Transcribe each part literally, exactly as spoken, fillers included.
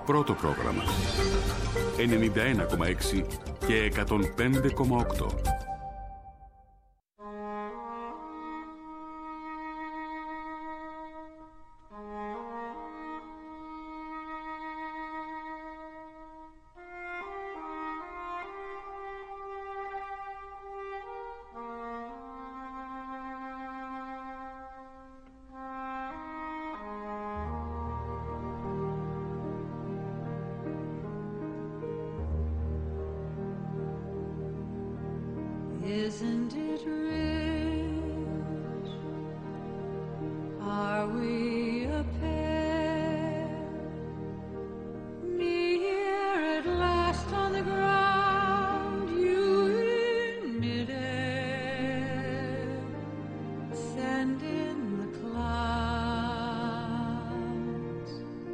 Πρώτο πρόγραμμα. ενενήντα ένα κόμμα έξι και εκατόν πέντε κόμμα οκτώ. Isn't it rich? Are we a pair? Me here at last on the ground, you in midair. Send in the clouds.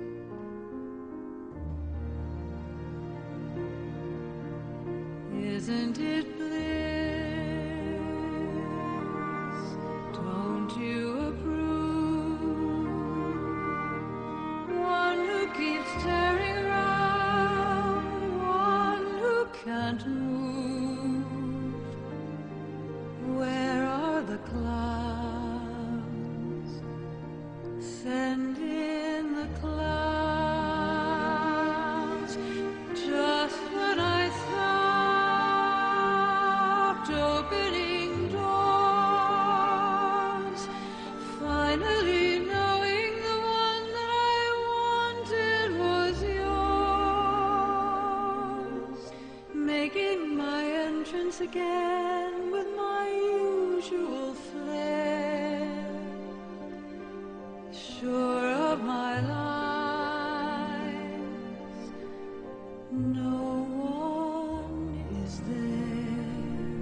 Isn't it bliss? Again with my usual flair, sure of my lies, no one is there.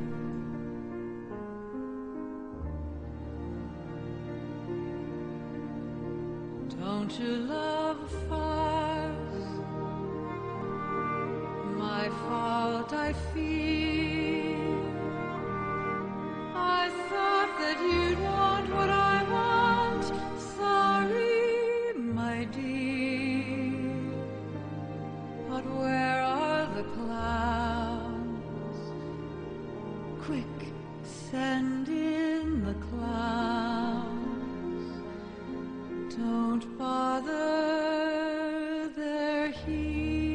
Don't you love a farce? My fault I feel. That you'd want what I want. Sorry, my dear, but where are the clouds? Quick, send in the clouds. Don't bother, they're here.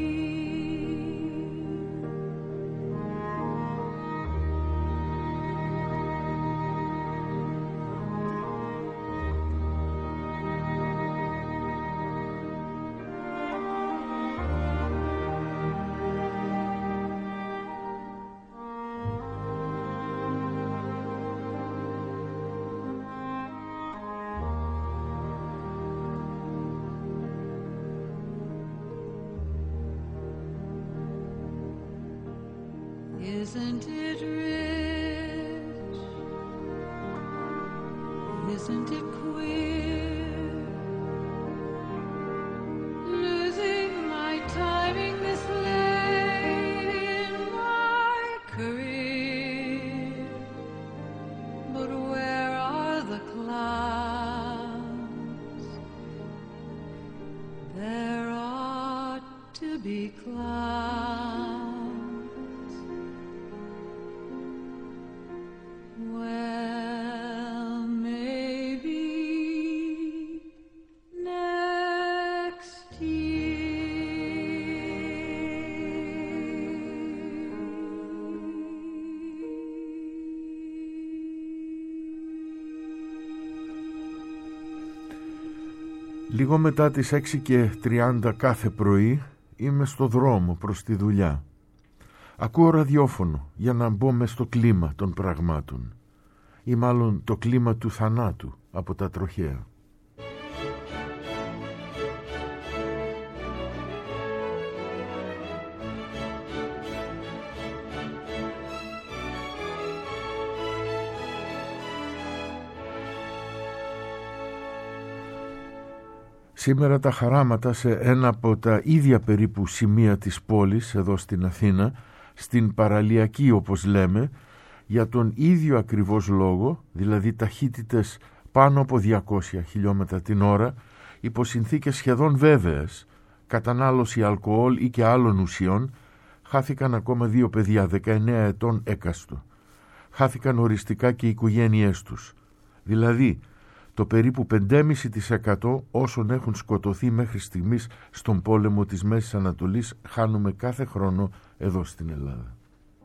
Isn't it rich? Isn't it queer? Losing my timing this late in my career. But where are the clouds? There ought to be clouds. Λίγο μετά τις έξι και τριάντα κάθε πρωί είμαι στο δρόμο προς τη δουλειά. Ακούω ραδιόφωνο για να μπω μες στο κλίμα των πραγμάτων, ή μάλλον το κλίμα του θανάτου από τα τροχαία. Σήμερα τα χαράματα σε ένα από τα ίδια περίπου σημεία της πόλης, εδώ στην Αθήνα, στην παραλιακή όπως λέμε, για τον ίδιο ακριβώς λόγο, δηλαδή ταχύτητες πάνω από διακόσια χιλιόμετρα την ώρα, υπό συνθήκες σχεδόν βέβαιες, κατανάλωση αλκοόλ ή και άλλων ουσιών, χάθηκαν ακόμα δύο παιδιά δεκαεννέα ετών έκαστο. Χάθηκαν οριστικά και οι οικογένειές τους. Δηλαδή, το περίπου πέντε κόμμα πέντε τοις εκατό όσων έχουν σκοτωθεί μέχρι στιγμής στον πόλεμο της Μέσης Ανατολής χάνουμε κάθε χρόνο εδώ στην Ελλάδα.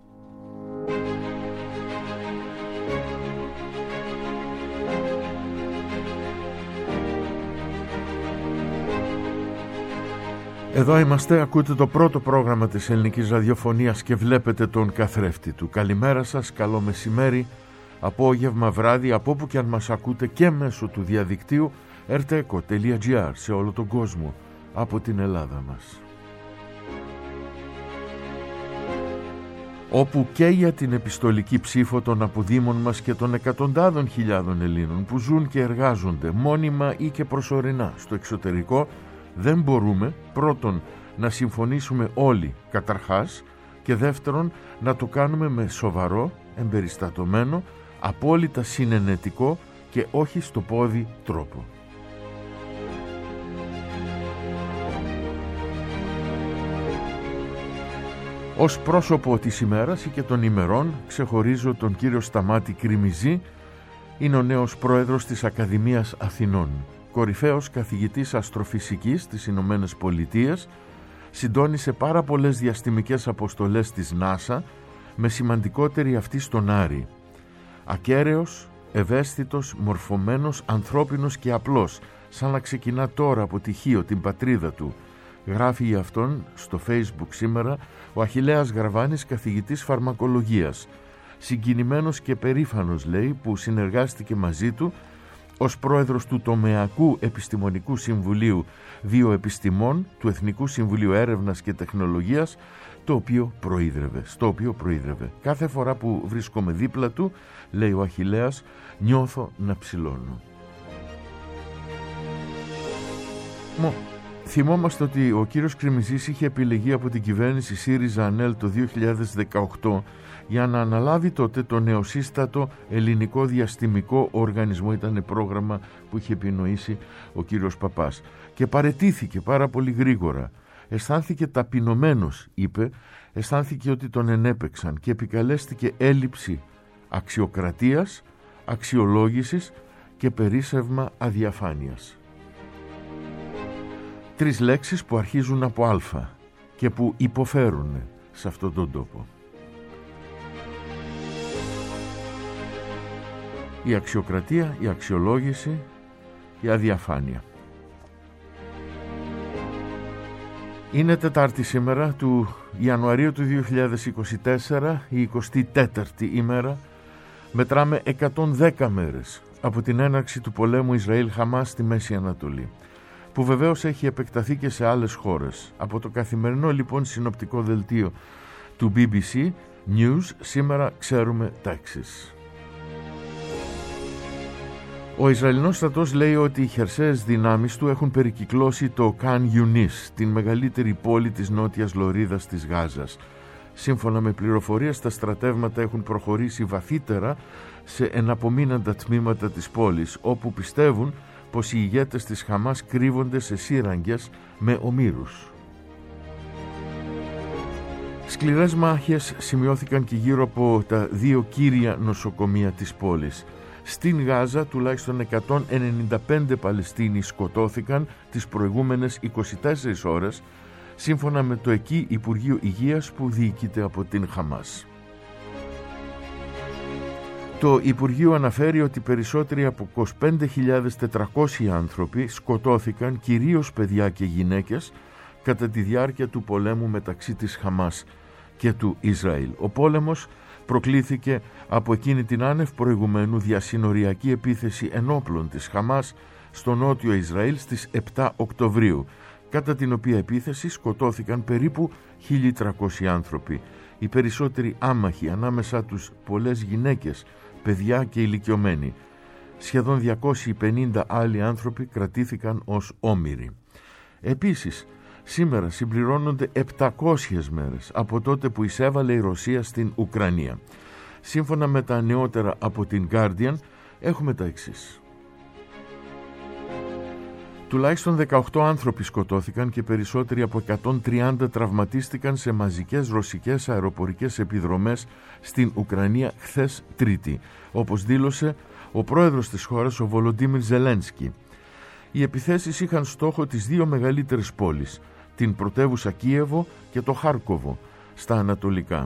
Εδώ είμαστε, ακούτε το πρώτο πρόγραμμα της ελληνικής ραδιοφωνίας και βλέπετε τον καθρέφτη του. Καλημέρα σας, καλό μεσημέρι, απόγευμα, βράδυ, από όπου και αν μας ακούτε και μέσω του διαδικτύου ερτέκο τελεία τζι άρ σε όλο τον κόσμο, από την Ελλάδα μας. Όπου και για την επιστολική ψήφο των αποδήμων μας και των εκατοντάδων χιλιάδων Ελλήνων που ζουν και εργάζονται μόνιμα ή και προσωρινά στο εξωτερικό, δεν μπορούμε πρώτον να συμφωνήσουμε όλοι καταρχάς και δεύτερον να το κάνουμε με σοβαρό, εμπεριστατωμένο, απόλυτα συνενετικό και όχι στο πόδι τρόπο. Ως πρόσωπο της ημέρας ή και των ημερών ξεχωρίζω τον κύριο Σταμάτη Κριμιζή, είναι ο νέος πρόεδρος της Ακαδημίας Αθηνών. Κορυφαίος καθηγητής αστροφυσικής στις Ηνωμένες Πολιτείες, συντόνισε πάρα πολλές διαστημικές αποστολές της NASA, με σημαντικότερη αυτή στον Άρη. Ακέραιος, ευαίσθητος, μορφωμένος, ανθρώπινος και απλός, σαν να ξεκινά τώρα από τυχείο την πατρίδα του. Γράφει για αυτόν στο Facebook σήμερα ο Αχιλλέας Γραβάνης, καθηγητής φαρμακολογίας. Συγκινημένος και περήφανος, λέει, που συνεργάστηκε μαζί του ως πρόεδρος του Τομεακού Επιστημονικού Συμβουλίου Βιοεπιστημών του Εθνικού Συμβουλίου Έρευνας και Τεχνολογίας, το οποίο προείδρευε, στο οποίο προείδρευε. Κάθε φορά που βρίσκομαι δίπλα του, λέει ο Αχιλλέας, νιώθω να ψηλώνω. Μο, θυμόμαστε ότι ο κύριος Κριμιζής είχε επιλεγεί από την κυβέρνηση ΣΥΡΙΖΑ-ΑΝΕΛ το δύο χιλιάδες δεκαοκτώ για να αναλάβει τότε το νεοσύστατο ελληνικό διαστημικό οργανισμό. Ήταν πρόγραμμα που είχε επινοήσει ο κύριος Παπάς και παραιτήθηκε πάρα πολύ γρήγορα. Αισθάνθηκε ταπεινωμένος, είπε, αισθάνθηκε ότι τον ενέπαιξαν και επικαλέστηκε έλλειψη αξιοκρατίας, αξιολόγησης και περίσσευμα αδιαφάνειας. Τρεις λέξεις που αρχίζουν από α και που υποφέρουν σε αυτόν τον τόπο. Η αξιοκρατία, η αξιολόγηση, η αδιαφάνεια. Είναι Τετάρτη σήμερα του Ιανουαρίου του δύο χιλιάδες είκοσι τέσσερα, η εικοστή τέταρτη ημέρα. Μετράμε εκατόν δέκα μέρες από την έναρξη του πολέμου Ισραήλ-Χαμάς στη Μέση Ανατολή, που βεβαίως έχει επεκταθεί και σε άλλες χώρες. Από το καθημερινό λοιπόν συνοπτικό δελτίο του μπι μπι σι News σήμερα ξέρουμε τα εξής. Ο Ισραηλινός στρατός λέει ότι οι χερσαίες δυνάμεις του έχουν περικυκλώσει το Καν Ιουνίς, την μεγαλύτερη πόλη της νότιας λωρίδας της Γάζας. Σύμφωνα με πληροφορίες, τα στρατεύματα έχουν προχωρήσει βαθύτερα σε εναπομείναντα τμήματα της πόλης, όπου πιστεύουν πως οι ηγέτες της Χαμάς κρύβονται σε σύραγγες με ομήρους. Σκληρές μάχες σημειώθηκαν και γύρω από τα δύο κύρια νοσοκομεία της πόλης. Στην Γάζα τουλάχιστον εκατόν ενενήντα πέντε Παλαιστίνοι σκοτώθηκαν τις προηγούμενες είκοσι τέσσερις ώρες, σύμφωνα με το εκεί Υπουργείο Υγείας που διοικείται από την Χαμάς. Το Υπουργείο αναφέρει ότι περισσότεροι από είκοσι πέντε χιλιάδες τετρακόσιοι άνθρωποι σκοτώθηκαν, κυρίως παιδιά και γυναίκες, κατά τη διάρκεια του πολέμου μεταξύ της Χαμάς και του Ισραήλ. Ο πόλεμος προκλήθηκε από εκείνη την άνευ προηγουμένου διασυνοριακή επίθεση ενόπλων της Χαμάς στο νότιο Ισραήλ στις επτά Οκτωβρίου, κατά την οποία επίθεση σκοτώθηκαν περίπου χίλια τριακόσιοι άνθρωποι. Οι περισσότεροι άμαχοι, ανάμεσά τους πολλές γυναίκες, παιδιά και ηλικιωμένοι. Σχεδόν διακόσιοι πενήντα άλλοι άνθρωποι κρατήθηκαν ως όμηροι. Επίσης, σήμερα συμπληρώνονται επτακόσιες μέρες από τότε που εισέβαλε η Ρωσία στην Ουκρανία. Σύμφωνα με τα νεότερα από την Guardian, έχουμε τα εξής. Τουλάχιστον δεκαοκτώ άνθρωποι σκοτώθηκαν και περισσότεροι από εκατόν τριάντα τραυματίστηκαν σε μαζικές ρωσικές αεροπορικές επιδρομές στην Ουκρανία χθες Τρίτη, όπως δήλωσε ο πρόεδρος της χώρας, ο Βολοντίμιρ Ζελένσκι. Οι επιθέσεις είχαν στόχο τις δύο μεγαλύτερες πόλεις, την πρωτεύουσα Κίεβο και το Χάρκοβο, στα ανατολικά.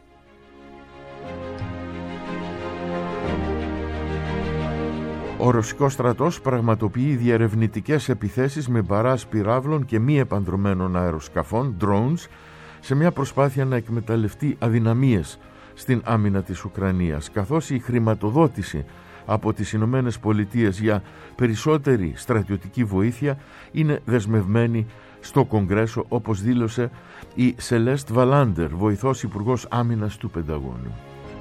Ο ρωσικός στρατός πραγματοποιεί διερευνητικές επιθέσεις με μπαράζ πυράβλων και μη επανδρωμένων αεροσκαφών, drones, σε μια προσπάθεια να εκμεταλλευτεί αδυναμίες στην άμυνα της Ουκρανίας, καθώς η χρηματοδότηση από τις Ηνωμένες Πολιτείες για περισσότερη στρατιωτική βοήθεια είναι δεσμευμένη στο Κογκρέσο, όπως δήλωσε η Σελέστ Βαλάντερ, βοηθός υπουργός άμυνας του Πενταγώνου.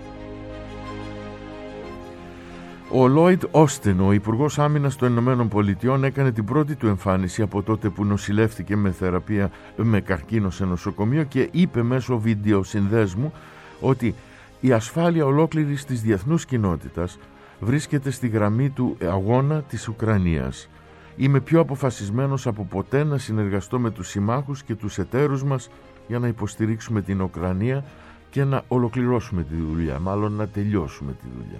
Ο Λόιντ Όστιν, ο υπουργός άμυνας των Ηνωμένων Πολιτειών, έκανε την πρώτη του εμφάνιση από τότε που νοσηλεύτηκε με θεραπεία με καρκίνο σε νοσοκομείο και είπε μέσω βίντεο συνδέσμου ότι η ασφάλεια ολόκληρης της διεθνούς κοινότητας βρίσκεται στη γραμμή του αγώνα της Ουκρανίας. Είμαι πιο αποφασισμένος από ποτέ να συνεργαστώ με τους συμμάχους και τους εταίρους μας για να υποστηρίξουμε την Ουκρανία και να ολοκληρώσουμε τη δουλειά, μάλλον να τελειώσουμε τη δουλειά.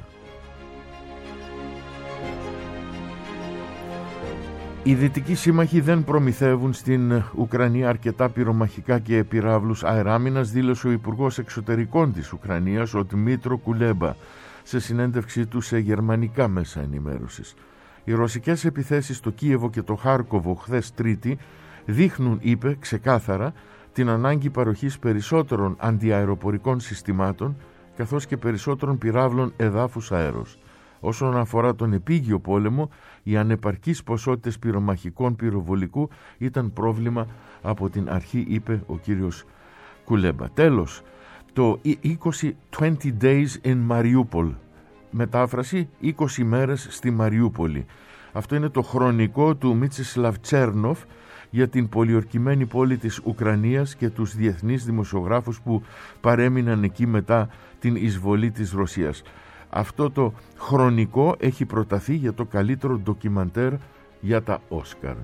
Οι δυτικοί σύμμαχοι δεν προμηθεύουν στην Ουκρανία αρκετά πυρομαχικά και πυράβλους αεράμινας, δήλωσε ο Υπουργός Εξωτερικών της Ουκρανίας, ο Ντμίτρο Κουλέμπα, σε συνέντευξή του σε γερμανικά μέσα ενημέρωσης. Οι ρωσικές επιθέσεις στο Κίεβο και το Χάρκοβο χθες Τρίτη δείχνουν, είπε, ξεκάθαρα την ανάγκη παροχής περισσότερων αντιαεροπορικών συστημάτων καθώς και περισσότερων πυράβλων εδάφους αέρος. Όσον αφορά τον επίγειο πόλεμο, οι ανεπαρκείς ποσότητες πυρομαχικών πυροβολικού ήταν πρόβλημα από την αρχή, είπε ο κύριος Κουλέμπα. Τέλος, το είκοσι twenty days in Mariupol, μετάφραση είκοσι μέρες στη Μαριούπολη. Αυτό είναι το χρονικό του Μίτσεσλαβ Τσέρνοφ για την πολιορκημένη πόλη της Ουκρανίας και τους διεθνείς δημοσιογράφους που παρέμειναν εκεί μετά την εισβολή της Ρωσίας. Αυτό το χρονικό έχει προταθεί για το καλύτερο ντοκιμαντέρ για τα Όσκαρ.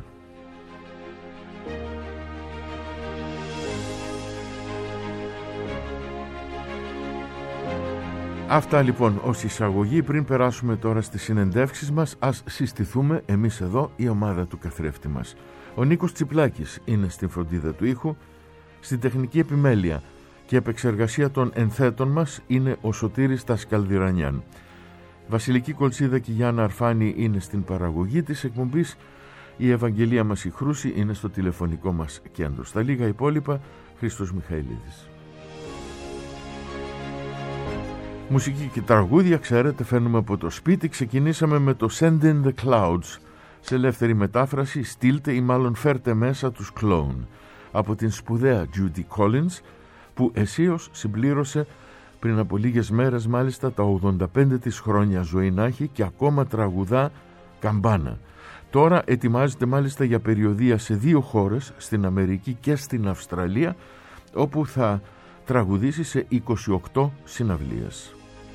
Αυτά λοιπόν ως εισαγωγή. Πριν περάσουμε τώρα στις συνεντεύξεις μας, ας συστηθούμε εμείς εδώ, η ομάδα του καθρέφτη μας. Ο Νίκος Τσιπλάκης είναι στην φροντίδα του ήχου, στην τεχνική επιμέλεια και επεξεργασία των ενθέτων μας είναι ο Σωτήρης Τασκαλδιρανιάν. Βασιλική Κολτσίδα και Γιάννα Αρφάνη είναι στην παραγωγή της εκπομπής. Η Ευαγγελία μας η Χρούση είναι στο τηλεφωνικό μας κέντρο. Στα λίγα υπόλοιπα, Χρήστος Μιχαηλίδης. Μουσική και τραγούδια, ξέρετε, φέρνουμε από το σπίτι. Ξεκινήσαμε με το Send in the Clouds. Σε ελεύθερη μετάφραση, στείλτε ή μάλλον φέρτε μέσα τους κλόουν. Από την σπουδαία Judy Collins, που αισίως συμπλήρωσε πριν από λίγες μέρες μάλιστα τα ογδόντα πέντε της χρόνια ζωή να έχει και ακόμα τραγουδά καμπάνα. Τώρα ετοιμάζεται μάλιστα για περιοδεία σε δύο χώρες, στην Αμερική και στην Αυστραλία, όπου θα τραγουδήσει σε είκοσι οκτώ συναυλίες.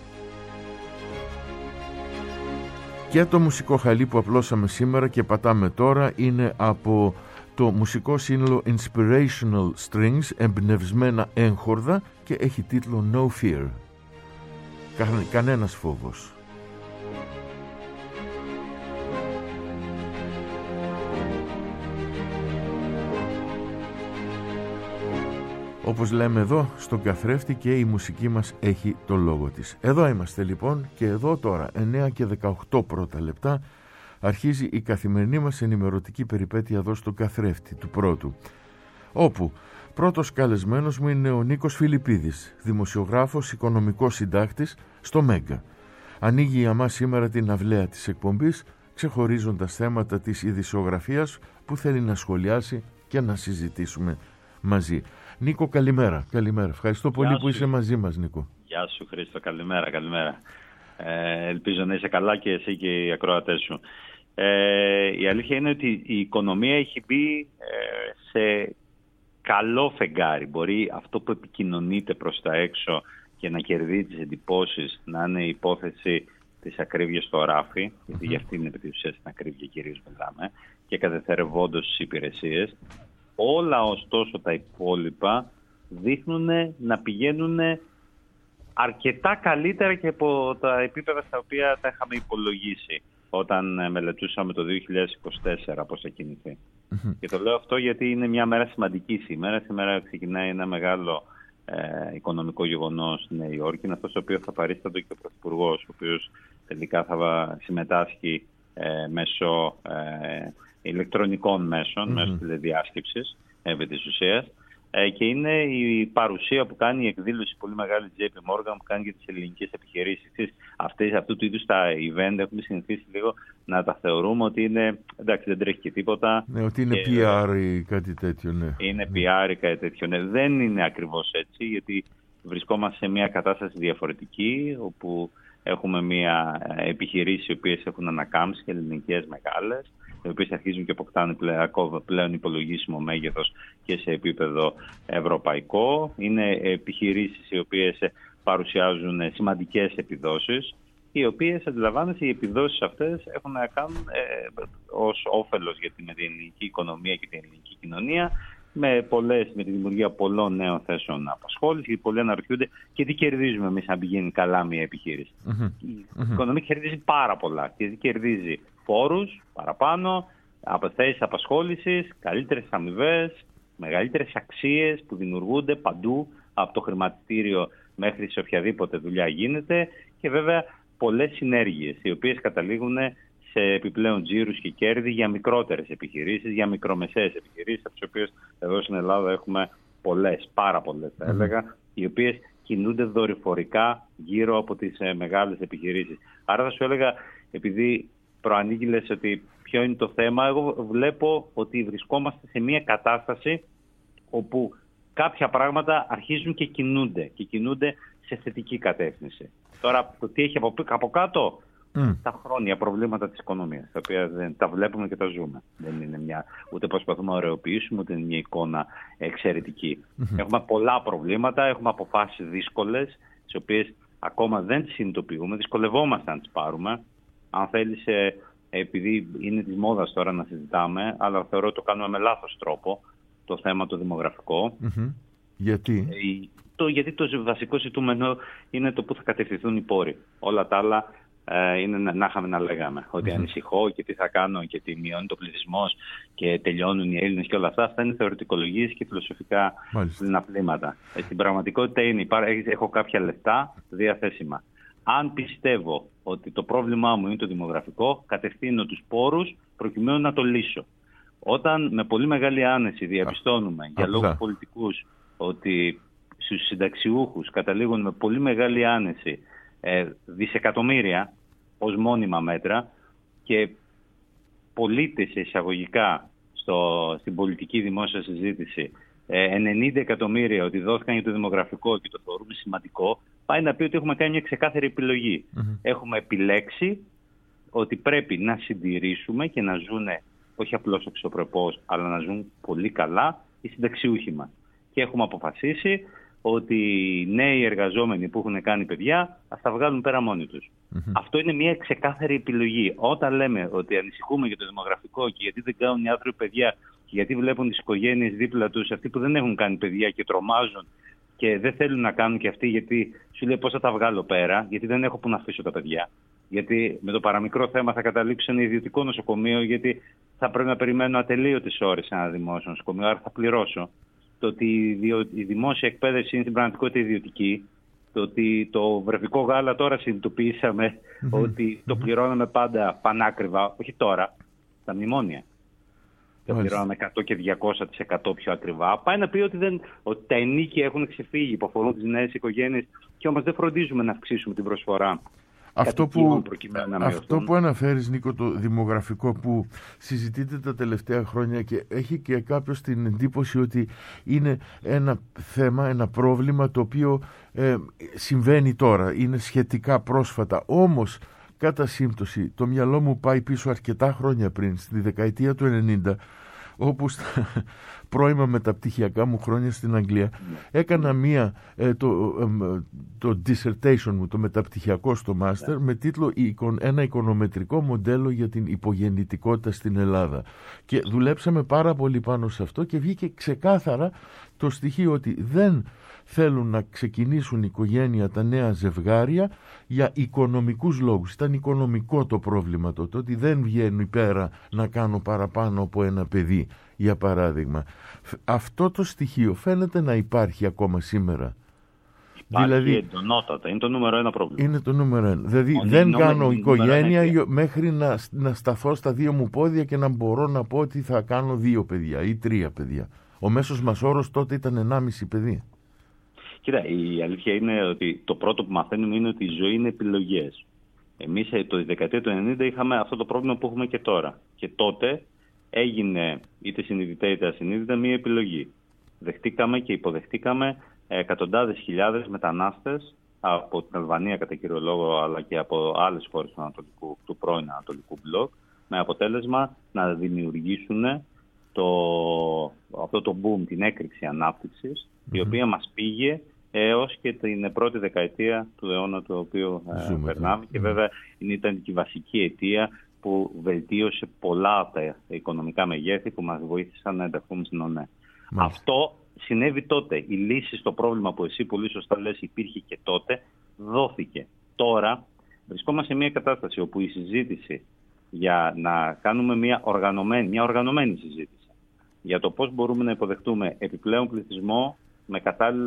Και το μουσικό χαλί που απλώσαμε σήμερα και πατάμε τώρα είναι από το μουσικό σύνολο Inspirational Strings, εμπνευσμένα έγχορδα, και έχει τίτλο No Fear. Κα, κανένας φόβος. Όπως λέμε εδώ στον καθρέφτη, και η μουσική μας έχει το λόγο της. Εδώ είμαστε λοιπόν, και εδώ τώρα εννέα και δεκαοκτώ πρώτα λεπτά αρχίζει η καθημερινή μας ενημερωτική περιπέτεια εδώ στον καθρέφτη του πρώτου, όπου πρώτος καλεσμένος μου είναι ο Νίκος Φιλιππίδης, δημοσιογράφος, οικονομικός συντάκτης στο Μέγκα. Ανοίγει για μας σήμερα την αυλαία της εκπομπής, ξεχωρίζοντας θέματα της ειδησιογραφίας που θέλει να σχολιάσει και να συζητήσουμε μαζί. Νίκο, καλημέρα. Καλημέρα. Ευχαριστώ πολύ Γεια που είσαι μαζί μας, Νίκο. Γεια σου, Χρήστο. Καλημέρα, καλημέρα. Ε, ελπίζω να είσαι καλά και εσύ και οι ακροατές σου. Ε, η αλήθεια είναι ότι η οικονομία έχει μπει ε, σε καλό φεγγάρι. Μπορεί αυτό που επικοινωνείται προς τα έξω και να κερδίζει τις εντυπώσεις να είναι η υπόθεση της ακρίβειας στο ράφι, γιατί για αυτήν επί της ουσίας την ακρίβεια κυρίως μιλάμε, και κατεθερευόντως στις υπηρεσίες. Όλα ωστόσο τα υπόλοιπα δείχνουν να πηγαίνουν αρκετά καλύτερα και από τα επίπεδα στα οποία τα είχαμε υπολογίσει όταν μελετούσαμε το δύο χιλιάδες είκοσι τέσσερα πώς θα κινηθεί. Mm-hmm. Και το λέω αυτό γιατί είναι μια μέρα σημαντική σήμερα. Σήμερα ξεκινάει ένα μεγάλο ε, οικονομικό γεγονός στη Νέα Υόρκη. Είναι αυτό το οποίο θα παρίστατο και ο Πρωθυπουργός, ο οποίος τελικά θα συμμετάσχει ε, μέσω ε, ηλεκτρονικών μέσων, mm-hmm. μέσω τηλεδιάσκεψης επί της ουσίας. Και είναι η παρουσία που κάνει η εκδήλωση πολύ μεγάλη τζέι πι Morgan που κάνει για τις ελληνικές επιχειρήσεις. Αυτές, αυτού του είδους τα event έχουμε συνηθίσει λίγο να τα θεωρούμε ότι είναι, εντάξει, δεν τρέχει και τίποτα. Ναι, ότι είναι και πι αρ ή κάτι τέτοιο, ναι. Είναι πι αρ ή κάτι τέτοιο, ναι. Δεν είναι ακριβώς έτσι, γιατί βρισκόμαστε σε μια κατάσταση διαφορετική, όπου έχουμε μια επιχειρήσεις οι οποίες έχουν ανακάμψει, ελληνικές μεγάλες, οι οποίες αρχίζουν και αποκτάνε πλέον υπολογίσιμο μέγεθος και σε επίπεδο ευρωπαϊκό. Είναι επιχειρήσεις οι οποίες παρουσιάζουν σημαντικές επιδόσεις, οι οποίες, αντιλαμβάνεσαι, οι επιδόσεις αυτές έχουν να κάνουν ε, ως όφελος για την ελληνική οικονομία και την ελληνική κοινωνία, με, πολλές, με τη δημιουργία πολλών νέων θέσεων απασχόλησης, γιατί πολλοί αναρωτιούνται και τι κερδίζουμε εμείς αν πηγαίνει καλά μια επιχείρηση. Mm-hmm. Η mm-hmm. οικονομία κερδίζει πάρα πολλά. Και κερδίζει φόρους παραπάνω, από θέσεις απασχόλησης, καλύτερες αμοιβές, μεγαλύτερες αξίες που δημιουργούνται παντού, από το χρηματιστήριο μέχρι σε οποιαδήποτε δουλειά γίνεται, και βέβαια πολλές συνέργειες, οι οποίες καταλήγουν σε επιπλέον τζίρους και κέρδη για μικρότερες επιχειρήσεις, για μικρομεσαίες επιχειρήσεις, από τις οποίες εδώ στην Ελλάδα έχουμε πολλές, πάρα πολλές θα έλεγα, οι οποίες κινούνται δορυφορικά γύρω από τις ε, μεγάλες επιχειρήσεις. Άρα θα σου έλεγα, επειδή προανήγγειλες ότι ποιο είναι το θέμα, εγώ βλέπω ότι βρισκόμαστε σε μια κατάσταση όπου κάποια πράγματα αρχίζουν και κινούνται και κινούνται σε θετική κατεύθυνση. Τώρα, το τι έχει από, από κάτω, mm. τα χρόνια προβλήματα της οικονομίας, τα οποία δεν, τα βλέπουμε και τα ζούμε. Δεν είναι μια, ούτε προσπαθούμε να ωρεοποιήσουμε, ούτε είναι μια εικόνα εξαιρετική. Mm-hmm. Έχουμε πολλά προβλήματα, έχουμε αποφάσεις δύσκολες, τις οποίες ακόμα δεν τις συνειδητοποιούμε, δυσκολευόμαστε να τις πάρουμε. Αν θέλεις, επειδή είναι της μόδας τώρα να συζητάμε, αλλά θεωρώ ότι το κάνουμε με λάθος τρόπο, το θέμα το δημογραφικό. Mm-hmm. Γιατί? Το, γιατί το βασικό ζητούμενο είναι το που θα κατευθυνθούν οι πόροι. Όλα τα άλλα ε, είναι να, να είχαμε να λέγαμε. Ότι mm-hmm. ανησυχώ και τι θα κάνω και τι μειώνει το πληθυσμός και τελειώνουν οι Έλληνες και όλα αυτά. Αυτά είναι θεωρητικολογίες και φιλοσοφικά δυναπλήματα. Ε, στην πραγματικότητα είναι, έχω κάποια λεφτά διαθέσιμα. Αν πιστεύω ότι το πρόβλημά μου είναι το δημογραφικό, κατευθύνω τους πόρους προκειμένου να το λύσω. Όταν με πολύ μεγάλη άνεση διαπιστώνουμε, Α, για λόγους πολιτικούς, ότι στους συνταξιούχους καταλήγουν με πολύ μεγάλη άνεση ε, δισεκατομμύρια ως μόνιμα μέτρα, και πολίτες εισαγωγικά στο, στην πολιτική δημόσια συζήτηση ε, ενενήντα εκατομμύρια ότι δόθηκαν για το δημογραφικό και το θεωρούμε σημαντικό, πάει να πει ότι έχουμε κάνει μια ξεκάθαρη επιλογή. Mm-hmm. Έχουμε επιλέξει ότι πρέπει να συντηρήσουμε και να ζουν όχι απλώς αξιοπρεπώς, αλλά να ζουν πολύ καλά οι συνταξιούχοι μας. Και έχουμε αποφασίσει ότι οι νέοι εργαζόμενοι που έχουν κάνει παιδιά ας τα βγάλουν πέρα μόνοι τους. Mm-hmm. Αυτό είναι μια ξεκάθαρη επιλογή. Όταν λέμε ότι ανησυχούμε για το δημογραφικό και γιατί δεν κάνουν οι άνθρωποι παιδιά και γιατί βλέπουν τις οικογένειες δίπλα τους, αυτοί που δεν έχουν κάνει παιδιά και τρομάζουν και δεν θέλουν να κάνουν και αυτοί, γιατί σου λέει πώς θα τα βγάλω πέρα, γιατί δεν έχω που να αφήσω τα παιδιά. Γιατί με το παραμικρό θέμα θα καταλήξω σε ένα ιδιωτικό νοσοκομείο, γιατί θα πρέπει να περιμένω ατελείωτες ώρες σε ένα δημόσιο νοσοκομείο, άρα θα πληρώσω. Το ότι η δημόσια εκπαίδευση είναι στην πραγματικότητα ιδιωτική, το ότι το βρεφικό γάλα τώρα συνειδητοποιήσαμε mm-hmm. ότι το πληρώναμε πάντα πανάκριβα, όχι τώρα, τα μνημόνια. Το πληρώναμε εκατό και διακόσια τοις εκατό πιο ακριβά. Πάει να πει ότι, δεν, ότι τα ενίκια έχουν ξεφύγει, υποφωνούν τις νέες οικογένειες, και όμως δεν φροντίζουμε να αυξήσουμε την προσφορά. Αυτό που, αυτό που αναφέρεις, Νίκο, το δημογραφικό που συζητείται τα τελευταία χρόνια, και έχει και κάποιος την εντύπωση ότι είναι ένα θέμα, ένα πρόβλημα το οποίο ε, συμβαίνει τώρα, είναι σχετικά πρόσφατα. Όμως, κατά σύμπτωση, το μυαλό μου πάει πίσω αρκετά χρόνια πριν, στη δεκαετία του ενενήντα, όπου στα πρώιμα μεταπτυχιακά μου χρόνια στην Αγγλία έκανα μία, ε, το, ε, το dissertation μου, το μεταπτυχιακό στο master, με τίτλο «Ένα οικονομετρικό μοντέλο για την υπογεννητικότητα στην Ελλάδα». Και δουλέψαμε πάρα πολύ πάνω σε αυτό και βγήκε ξεκάθαρα το στοιχείο ότι δεν θέλουν να ξεκινήσουν οικογένεια τα νέα ζευγάρια για οικονομικούς λόγους. Ήταν οικονομικό το πρόβλημα τότε, ότι δεν βγαίνει πέρα να κάνω παραπάνω από ένα παιδί, για παράδειγμα. Αυτό το στοιχείο φαίνεται να υπάρχει ακόμα σήμερα. Υπάρχει δηλαδή, εντονότατα. Είναι το νούμερο ένα πρόβλημα. Είναι το νούμερο ένα. Δηλαδή Ο δεν νούμερο, κάνω οικογένεια νούμερο μέχρι να, να σταθώ στα δύο μου πόδια και να μπορώ να πω ότι θα κάνω δύο παιδιά ή τρία παιδιά. Ο μέσος μας όρος τότε ήταν ενάμιση παιδί. Κοίτα, η αλήθεια είναι ότι το πρώτο που μαθαίνουμε είναι ότι η ζωή είναι επιλογές. Εμείς το δεκαετία του ενενήντα είχαμε αυτό το πρόβλημα που έχουμε και τώρα. Και τότε έγινε, είτε συνειδητά είτε ασυνείδητα, μία επιλογή. Δεχτήκαμε και υποδεχτήκαμε εκατοντάδες χιλιάδες μετανάστες από την Αλβανία κατά κύριο λόγο, αλλά και από άλλες χώρες του, Ανατολικού, του πρώην Ανατολικού Μπλοκ, με αποτέλεσμα να δημιουργήσουν το, αυτό το boom, την έκρηξη ανάπτυξης, mm-hmm. η οποία μας πήγε έως και την πρώτη δεκαετία του αιώνα του οποίου ε, περνάμε mm-hmm. και βέβαια ήταν και η βασική αιτία που βελτίωσε πολλά από τα οικονομικά μεγέθη που μας βοήθησαν να ενταχθούμε στην ΟΝΕ. Mm-hmm. Αυτό συνέβη τότε. Η λύση στο πρόβλημα που εσύ πολύ σωστά λες υπήρχε και τότε, δόθηκε. Τώρα βρισκόμαστε σε μια κατάσταση όπου η συζήτηση για να κάνουμε μια οργανωμένη, μια οργανωμένη συζήτηση για το πώς μπορούμε να υποδεχτούμε επιπλέον πληθυσμό με,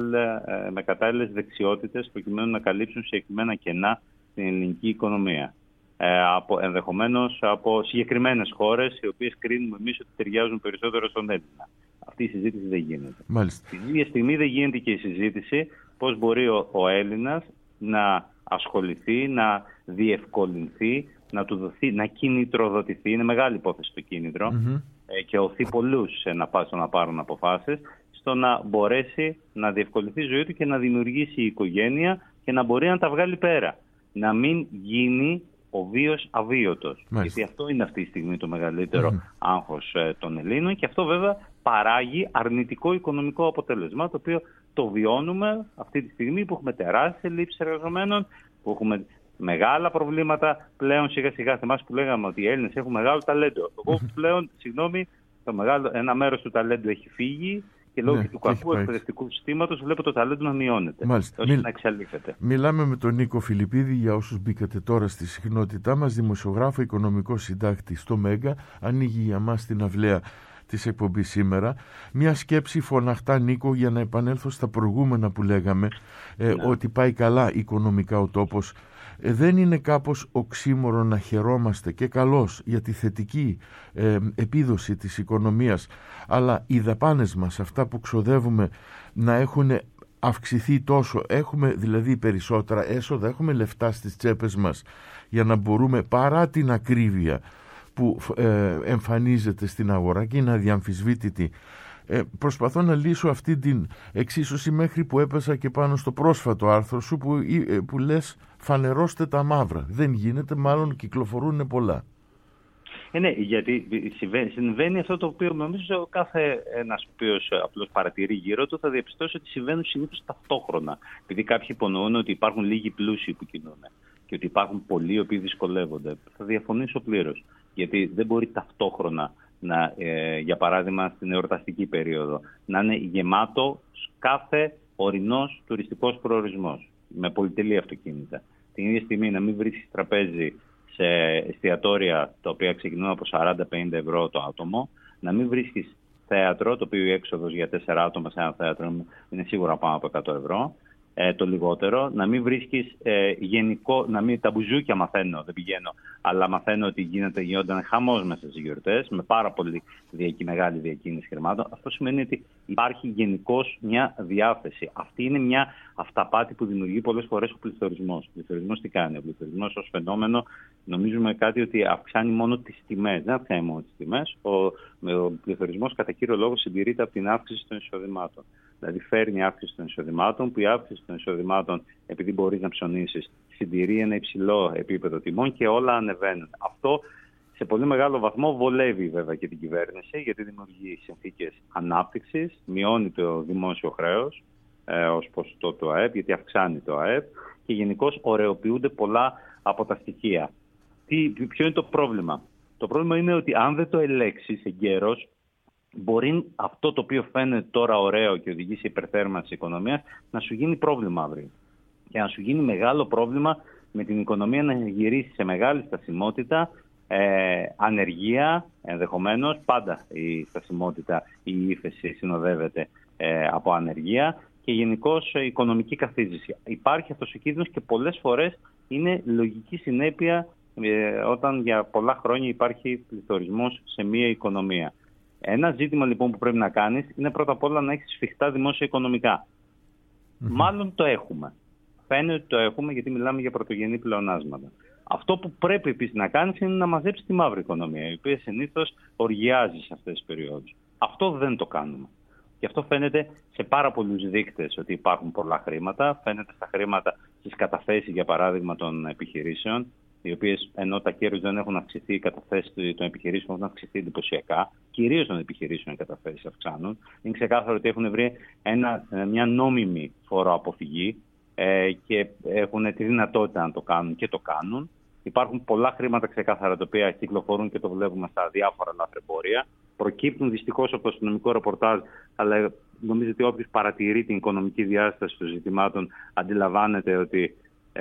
με κατάλληλες δεξιότητες προκειμένου να καλύψουν συγκεκριμένα κενά στην ελληνική οικονομία. Ε, από, ενδεχομένως από συγκεκριμένες χώρες οι οποίες κρίνουμε εμείς ότι ταιριάζουν περισσότερο στον Έλληνα. Αυτή η συζήτηση δεν γίνεται. Μάλιστα. Την ίδια στιγμή δεν γίνεται και η συζήτηση πώς μπορεί ο, ο Έλληνας να ασχοληθεί, να διευκολυνθεί, να του δοθεί, να κινητροδοτηθεί. Είναι μεγάλη υπόθεση το κίνητρο mm-hmm. ε, και οθεί πολλούς σε να, στο να πάρουν αποφάσεις, στο να μπορέσει να διευκολυνθεί η ζωή του και να δημιουργήσει η οικογένεια και να μπορεί να τα βγάλει πέρα. Να μην γίνει ο βίος αβίωτος. Μάλιστα. Γιατί αυτό είναι αυτή τη στιγμή το μεγαλύτερο mm-hmm. άγχος ε, των Ελλήνων και αυτό βέβαια παράγει αρνητικό οικονομικό αποτέλεσμα, το οποίο το βιώνουμε αυτή τη στιγμή που έχουμε τεράστιες ελλείψεις εργαζομένων, που έχουμε μεγάλα προβλήματα πλέον σιγά σιγά. Θυμάσαι που λέγαμε ότι οι Έλληνες έχουν μεγάλο ταλέντο. Εγώ πλέον, συγγνώμη, το μεγάλο, ένα μέρος του ταλέντου έχει φύγει και λόγω ναι, του κακού εκπαιδευτικού συστήματος βλέπω το ταλέντο να μειώνεται. Μάλιστα. Ώστε Μιλ... να εξαλείφεται. Μιλάμε με τον Νίκο Φιλιππίδη, για όσους μπήκατε τώρα στη συχνότητά μας, δημοσιογράφο, οικονομικό συντάκτη στο Μέγκα. Ανοίγει για μας την αυλαία της εκπομπής σήμερα. Μια σκέψη φωναχτά, Νίκο, για να επανέλθω στα προηγούμενα που λέγαμε, ε, ναι. ότι πάει καλά οικονομικά ο τόπος. Ε, δεν είναι κάπως οξύμορο να χαιρόμαστε και καλώς για τη θετική ε, επίδοση της οικονομίας, αλλά οι δαπάνες μας, αυτά που ξοδεύουμε, να έχουν αυξηθεί τόσο, έχουμε δηλαδή περισσότερα έσοδα, έχουμε λεφτά στις τσέπες μας για να μπορούμε, παρά την ακρίβεια που ε, εμφανίζεται στην αγορά και είναι αδιαμφισβήτητη, ε, προσπαθώ να λύσω αυτή την εξίσωση μέχρι που έπεσα και πάνω στο πρόσφατο άρθρο σου που, ε, που λες φανερώστε τα μαύρα. Δεν γίνεται, μάλλον κυκλοφορούν πολλά. Ε, ναι, γιατί συμβαίνει αυτό το οποίο νομίζω κάθε ένας ο οποίος απλώς παρατηρεί γύρω του θα διαπιστώσει ότι συμβαίνουν συνήθως ταυτόχρονα. Επειδή κάποιοι υπονοούν ότι υπάρχουν λίγοι πλούσιοι που κινούν και ότι υπάρχουν πολλοί οι οποίοι δυσκολεύονται. Θα διαφωνήσω πλήρως. Γιατί δεν μπορεί ταυτόχρονα, να, ε, για παράδειγμα στην εορταστική περίοδο, να είναι γεμάτο κάθε ορεινός τουριστικός προορισμός με πολυτελή αυτοκίνητα. Την ίδια στιγμή να μην βρίσκεις τραπέζι σε εστιατόρια τα οποία ξεκινούν από σαράντα με πενήντα ευρώ το άτομο, να μην βρίσκεις θέατρο, το οποίο η έξοδος για τέσσερα άτομα σε ένα θέατρο είναι σίγουρα πάνω από εκατό ευρώ, ε, το λιγότερο, να μην βρίσκεις ε, γενικό, να μην, τα μπουζούκια μαθαίνω, δεν πηγαίνω, αλλά μαθαίνω ότι γίνεται, γίνονταν χαμός μέσα στις γιορτές, με πάρα πολύ διακή, μεγάλη διακίνηση χρημάτων. Αυτό σημαίνει ότι υπάρχει γενικώς μια διάθεση. Αυτή είναι μια αυταπάτη που δημιουργεί πολλές φορές ο πληθωρισμός. Ο πληθωρισμός τι κάνει? Ο πληθωρισμός ως φαινόμενο νομίζουμε κάτι ότι αυξάνει μόνο τις τιμές. Δεν αυξάνει μόνο τις τιμές. Ο, ο πληθωρισμός κατά κύριο λόγο συντηρείται από την αύξηση των εισοδημάτων. Δηλαδή φέρνει αύξηση των εισοδημάτων, που η αύξηση των εισοδημάτων, επειδή μπορείς να ψωνίσεις, συντηρεί ένα υψηλό επίπεδο τιμών και όλα ανεβαίνουν. Αυτό σε πολύ μεγάλο βαθμό βολεύει βέβαια και την κυβέρνηση, γιατί δημιουργεί συνθήκες ανάπτυξης, μειώνει το δημόσιο χρέος ε, ως ποσοστό του ΑΕΠ, γιατί αυξάνει το ΑΕΠ και γενικώς ωρεοποιούνται πολλά από τα στοιχεία. Τι, ποιο είναι το πρόβλημα? Το πρόβλημα είναι ότι αν δεν το ελέγξεις εγκαίρως, μπορεί αυτό το οποίο φαίνεται τώρα ωραίο και οδηγεί σε υπερθέρμανση της οικονομίας να σου γίνει πρόβλημα αύριο. Και να σου γίνει μεγάλο πρόβλημα με την οικονομία να γυρίσει σε μεγάλη στασιμότητα, ε, ανεργία ενδεχομένως. Πάντα η στασιμότητα, η ύφεση συνοδεύεται ε, από ανεργία και γενικώς ε, οικονομική καθίζηση. Υπάρχει αυτός ο κίνδυνος και πολλές φορές είναι λογική συνέπεια ε, όταν για πολλά χρόνια υπάρχει πληθωρισμός σε μία οικονομία. Ένα ζήτημα λοιπόν που πρέπει να κάνεις είναι πρώτα απ' όλα να έχεις σφιχτά δημόσια οικονομικά. Mm-hmm. Μάλλον το έχουμε. Φαίνεται ότι το έχουμε γιατί μιλάμε για πρωτογενή πλεονάσματα. Αυτό που πρέπει επίσης να κάνεις είναι να μαζέψεις τη μαύρη οικονομία, η οποία συνήθως οργιάζει σε αυτές τις περιόδους. Αυτό δεν το κάνουμε. Και αυτό φαίνεται σε πάρα πολλούς δείκτες ότι υπάρχουν πολλά χρήματα. Φαίνεται στα χρήματα, στις καταθέσεις για παράδειγμα των επιχειρήσεων, οι οποίες ενώ τα κέρδη δεν έχουν αυξηθεί, οι καταθέσεις των επιχειρήσεων έχουν αυξηθεί εντυπωσιακά. Κυρίως των επιχειρήσεων οι καταθέσεις αυξάνουν. Είναι ξεκάθαρο ότι έχουν βρει ένα, μια νόμιμη φοροαποφυγή ε, και έχουν τη δυνατότητα να το κάνουν και το κάνουν. Υπάρχουν πολλά χρήματα ξεκάθαρα τα οποία κυκλοφορούν και το βλέπουμε στα διάφορα λαθρεμπόρια. Προκύπτουν δυστυχώς από το αστυνομικό ρεπορτάζ, αλλά νομίζω ότι όποιος παρατηρεί την οικονομική διάσταση των ζητημάτων αντιλαμβάνεται ότι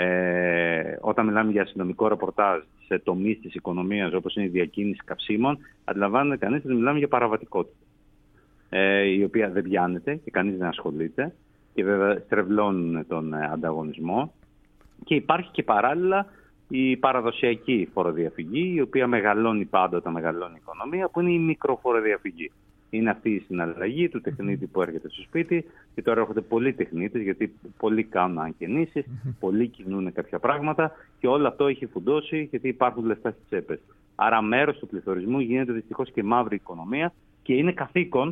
ε, όταν μιλάμε για αστυνομικό ρεπορτάζ σε τομείς της οικονομίας όπως είναι η διακίνηση καυσίμων, αντιλαμβάνεται κανείς ότι μιλάμε για παραβατικότητα, ε, η οποία δεν πιάνεται και κανείς δεν ασχολείται και βέβαια στρεβλώνουν τον ανταγωνισμό. Και υπάρχει και παράλληλα η παραδοσιακή φοροδιαφυγή, η οποία μεγαλώνει πάντοτε, μεγαλώνει η οικονομία, που είναι η μικροφοροδιαφυγή. Είναι αυτή η συναλλαγή του τεχνίτη που έρχεται στο σπίτι και τώρα έρχονται πολλοί τεχνίτες, γιατί πολλοί κάνουν ανκαινήσεις, πολλοί κινούν κάποια πράγματα και όλο αυτό έχει φουντώσει γιατί υπάρχουν λεφτά στις τσέπες. Άρα μέρος του πληθωρισμού γίνεται δυστυχώς και μαύρη οικονομία και είναι καθήκον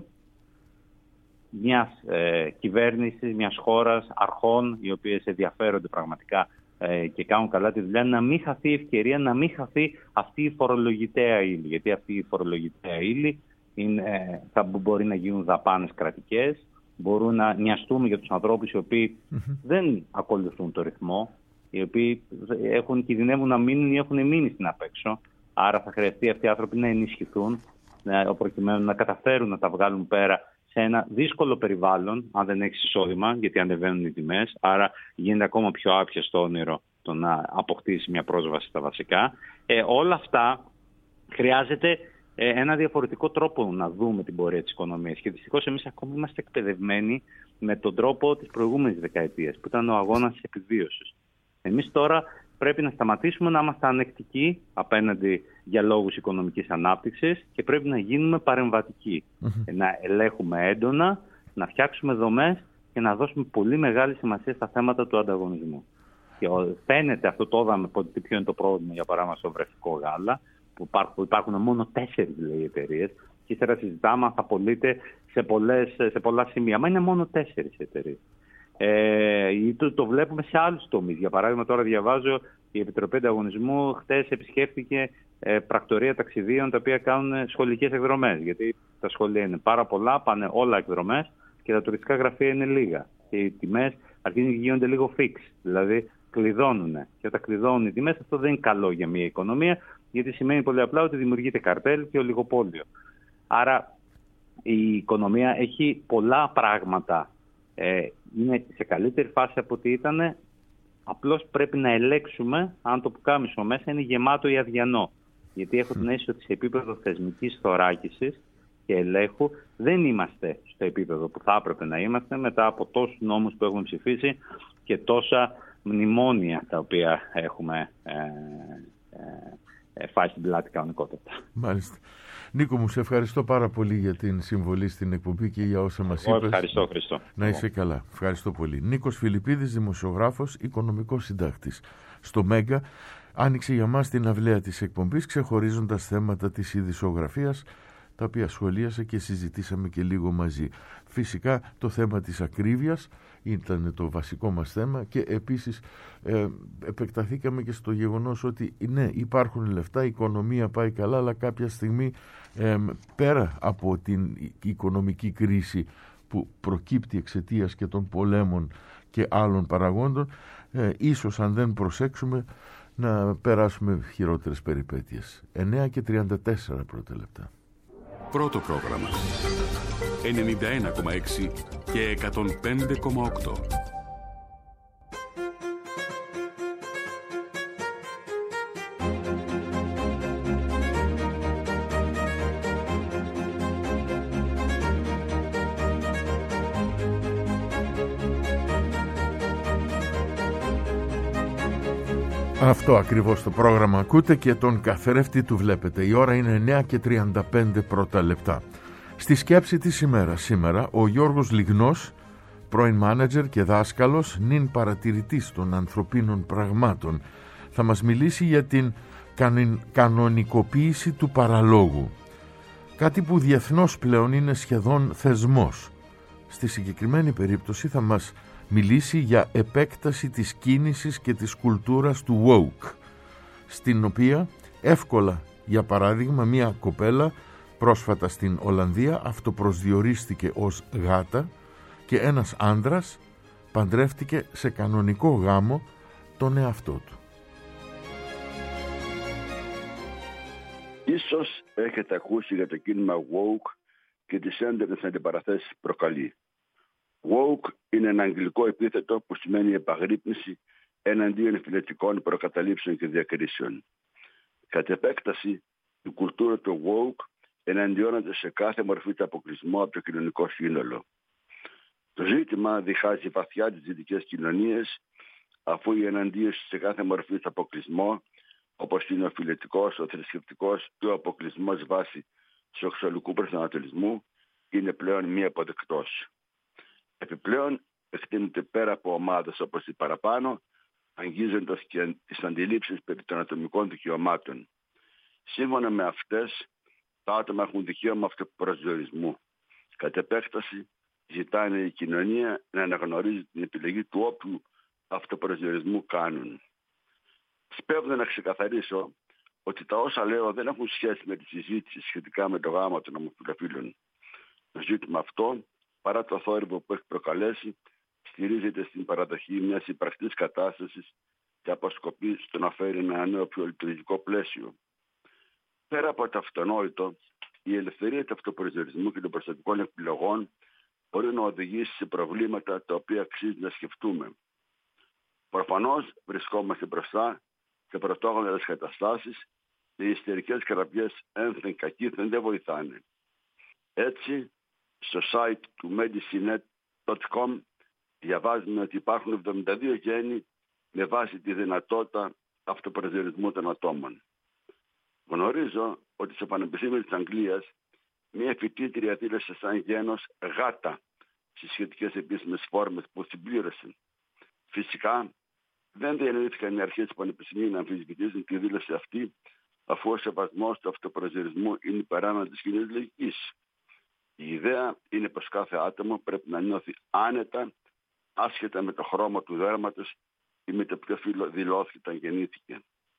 μιας ε, κυβέρνησης, μιας χώρας, αρχών, οι οποίες ενδιαφέρονται πραγματικά και κάνουν καλά τη δουλειά, να μην χαθεί η ευκαιρία, να μην χαθεί αυτή η φορολογητέα ύλη. Γιατί αυτή η φορολογητέα ύλη είναι, θα μπορεί να γίνουν δαπάνες κρατικές, μπορούν να νοιαστούμε για τους ανθρώπους οι οποίοι mm-hmm. δεν ακολουθούν το ρυθμό, οι οποίοι έχουν, κινδυνεύουν να μείνουν ή έχουν μείνει στην απέξω. Άρα θα χρειαστεί αυτοί οι άνθρωποι να ενισχυθούν, προκειμένου να καταφέρουν να τα βγάλουν πέρα σε ένα δύσκολο περιβάλλον, αν δεν έχεις εισόδημα, γιατί ανεβαίνουν οι τιμές, άρα γίνεται ακόμα πιο άπιαστο όνειρο το να αποκτήσει μια πρόσβαση στα βασικά. Ε, όλα αυτά χρειάζεται ε, ένα διαφορετικό τρόπο να δούμε την πορεία της οικονομίας. Και δυστυχώς εμείς ακόμα είμαστε εκπαιδευμένοι με τον τρόπο της προηγούμενης δεκαετίας, που ήταν ο αγώνας της επιβίωσης. Εμείς τώρα πρέπει να σταματήσουμε να είμαστε ανεκτικοί απέναντι για λόγους οικονομικής ανάπτυξης και πρέπει να γίνουμε παρεμβατικοί. Mm-hmm. Να ελέγχουμε έντονα, να φτιάξουμε δομές και να δώσουμε πολύ μεγάλη σημασία στα θέματα του ανταγωνισμού. Και φαίνεται, αυτό το είδαμε, ποιο είναι το πρόβλημα για παράδειγμα στο βρεφικό γάλα, που υπάρχουν, που υπάρχουν μόνο τέσσερις εταιρείες και ύστερα συζητάμε αν θα πωλείται σε, πολλές, σε πολλά σημεία. Μα είναι μόνο τέσσερις εταιρείες. Ε, το, το βλέπουμε σε άλλους τομείς. Για παράδειγμα, τώρα διαβάζω η Επιτροπή Ανταγωνισμού χτες επισκέφθηκε ε, πρακτορία ταξιδίων τα οποία κάνουν σχολικές εκδρομές. Γιατί τα σχολεία είναι πάρα πολλά, πάνε όλα εκδρομές και τα τουριστικά γραφεία είναι λίγα. Και οι τιμές αρχίζουν και γίνονται λίγο fix, δηλαδή κλειδώνουν. Και όταν κλειδώνουν οι τιμές, αυτό δεν είναι καλό για μια οικονομία, γιατί σημαίνει πολύ απλά ότι δημιουργείται καρτέλ και ολιγοπόλιο. Άρα η οικονομία έχει πολλά πράγματα. Ε, είναι σε καλύτερη φάση από ό,τι ήταν. Απλώς πρέπει να ελέγξουμε αν το πουκάμισο μέσα είναι γεμάτο ή αδιανό. Γιατί έχω την αίσθηση ότι σε επίπεδο θεσμικής θωράκισης και ελέγχου δεν είμαστε στο επίπεδο που θα έπρεπε να είμαστε μετά από τόσους νόμους που έχουμε ψηφίσει και τόσα μνημόνια τα οποία έχουμε ε, ε, ε, φάει στην πλάτη κανονικότητα. Μάλιστα. Νίκο μου, σε ευχαριστώ πάρα πολύ για την συμβολή στην εκπομπή και για όσα μας είπες. Ευχαριστώ, Χριστό. Να είσαι καλά. Ευχαριστώ πολύ. Νίκος Φιλιππίδης, δημοσιογράφος, οικονομικός συντάκτης. Στο Μέγκα άνοιξε για μας την αυλαία της εκπομπής, ξεχωρίζοντας θέματα της ειδησιογραφίας, τα οποία σχολίασα και συζητήσαμε και λίγο μαζί. Φυσικά το θέμα της ακρίβειας ήταν το βασικό μας θέμα και επίσης ε, επεκταθήκαμε και στο γεγονός ότι ναι, υπάρχουν λεφτά, η οικονομία πάει καλά, αλλά κάποια στιγμή ε, πέρα από την οικονομική κρίση που προκύπτει εξαιτίας και των πολέμων και άλλων παραγόντων, ε, ίσως αν δεν προσέξουμε να περάσουμε χειρότερες περιπέτειες. εννέα και τριάντα τέσσερα πρώτα λεπτά. Πρώτο πρόγραμμα ενενήντα ένα κόμμα έξι και εκατόν πέντε κόμμα οκτώ. Αυτό ακριβώς το πρόγραμμα ακούτε και τον καθρέφτη του βλέπετε. Η ώρα είναι εννέα και τριάντα πέντε πρώτα λεπτά. Στη σκέψη της ημέρας σήμερα, ο Γιώργος Λιγνός, πρώην μάνατζερ και δάσκαλος, νυν παρατηρητής των ανθρωπίνων πραγμάτων, θα μας μιλήσει για την κανονικοποίηση του παραλόγου. Κάτι που διεθνώς πλέον είναι σχεδόν θεσμός. Στη συγκεκριμένη περίπτωση θα μας μιλήσει για επέκταση της κίνησης και της κουλτούρας του woke, στην οποία εύκολα, για παράδειγμα, μία κοπέλα πρόσφατα στην Ολλανδία αυτοπροσδιορίστηκε ως γάτα και ένας άντρας παντρεύτηκε σε κανονικό γάμο τον εαυτό του. Ίσως έχετε ακούσει για το κίνημα woke και τις έντονες αντιπαραθέσεις που προκαλεί. Woke είναι ένα αγγλικό επίθετο που σημαίνει επαγρύπνηση εναντίον φιλετικών προκαταλήψεων και διακρίσεων. Κατ' επέκταση, η κουλτούρα του woke εναντιώνεται σε κάθε μορφή του αποκλεισμού από το κοινωνικό σύνολο. Το ζήτημα διχάζει βαθιά τις δυτικές κοινωνίες, αφού η εναντίωση σε κάθε μορφή του αποκλεισμού, όπως είναι ο φιλετικός, ο θρησκευτικός ή ο αποκλεισμός βάσει σεξουαλικού προσανατολισμού, είναι πλέον μη αποδεκτός. Επιπλέον, εκτείνεται πέρα από ομάδες όπως οι παραπάνω, αγγίζοντας και τις αντιλήψεις περί των ατομικών δικαιωμάτων. Σύμφωνα με αυτές, τα άτομα έχουν δικαίωμα αυτοπροσδιορισμού. Κατ' επέκταση, ζητάνε η κοινωνία να αναγνωρίζει την επιλογή του όποιου αυτοπροσδιορισμού κάνουν. Σπέβδω να ξεκαθαρίσω ότι τα όσα λέω δεν έχουν σχέση με τη συζήτηση σχετικά με το γάμο των ομοφυλοφίλων. Το ζήτημα αυτό, παρά το θόρυβο που έχει προκαλέσει, στηρίζεται στην παραδοχή μιας υπαρκτής κατάστασης και αποσκοπεί στο να φέρει ένα νέο πιο λειτουργικό πλαίσιο. Πέρα από το αυτονόητο, η ελευθερία του αυτοπροσδιορισμού και των προσωπικών επιλογών μπορεί να οδηγήσει σε προβλήματα τα οποία αξίζει να σκεφτούμε. Προφανώς βρισκόμαστε μπροστά σε πρωτόγονες καταστάσεις και οι ιστερικές καραπιές ένθεν κακήθεν δεν βοηθάνε. Έτσι, στο site του medicinet τελεία com διαβάζουμε ότι υπάρχουν εβδομήντα δύο γέννη με βάση τη δυνατότητα αυτοπροσδιορισμού των ατόμων. Γνωρίζω ότι στο Πανεπιστήμιο της Αγγλίας μια φοιτήτρια δήλωσε σαν γένος γάτα στις σχετικές επίσημες φόρμες που συμπλήρωσε. Φυσικά δεν διανοήθηκαν οι αρχές του Πανεπιστημίου να αμφισβητήσουν τη δήλωση αυτή, αφού ο σεβασμός του αυτοπροσδιορισμού είναι υπεράνω της κοινής λογικής. Η ιδέα είναι πως κάθε άτομο πρέπει να νιώθει άνετα, άσχετα με το χρώμα του δέρματος ή με το ποιο φύλο δηλώθηκε όταν γεννήθηκε.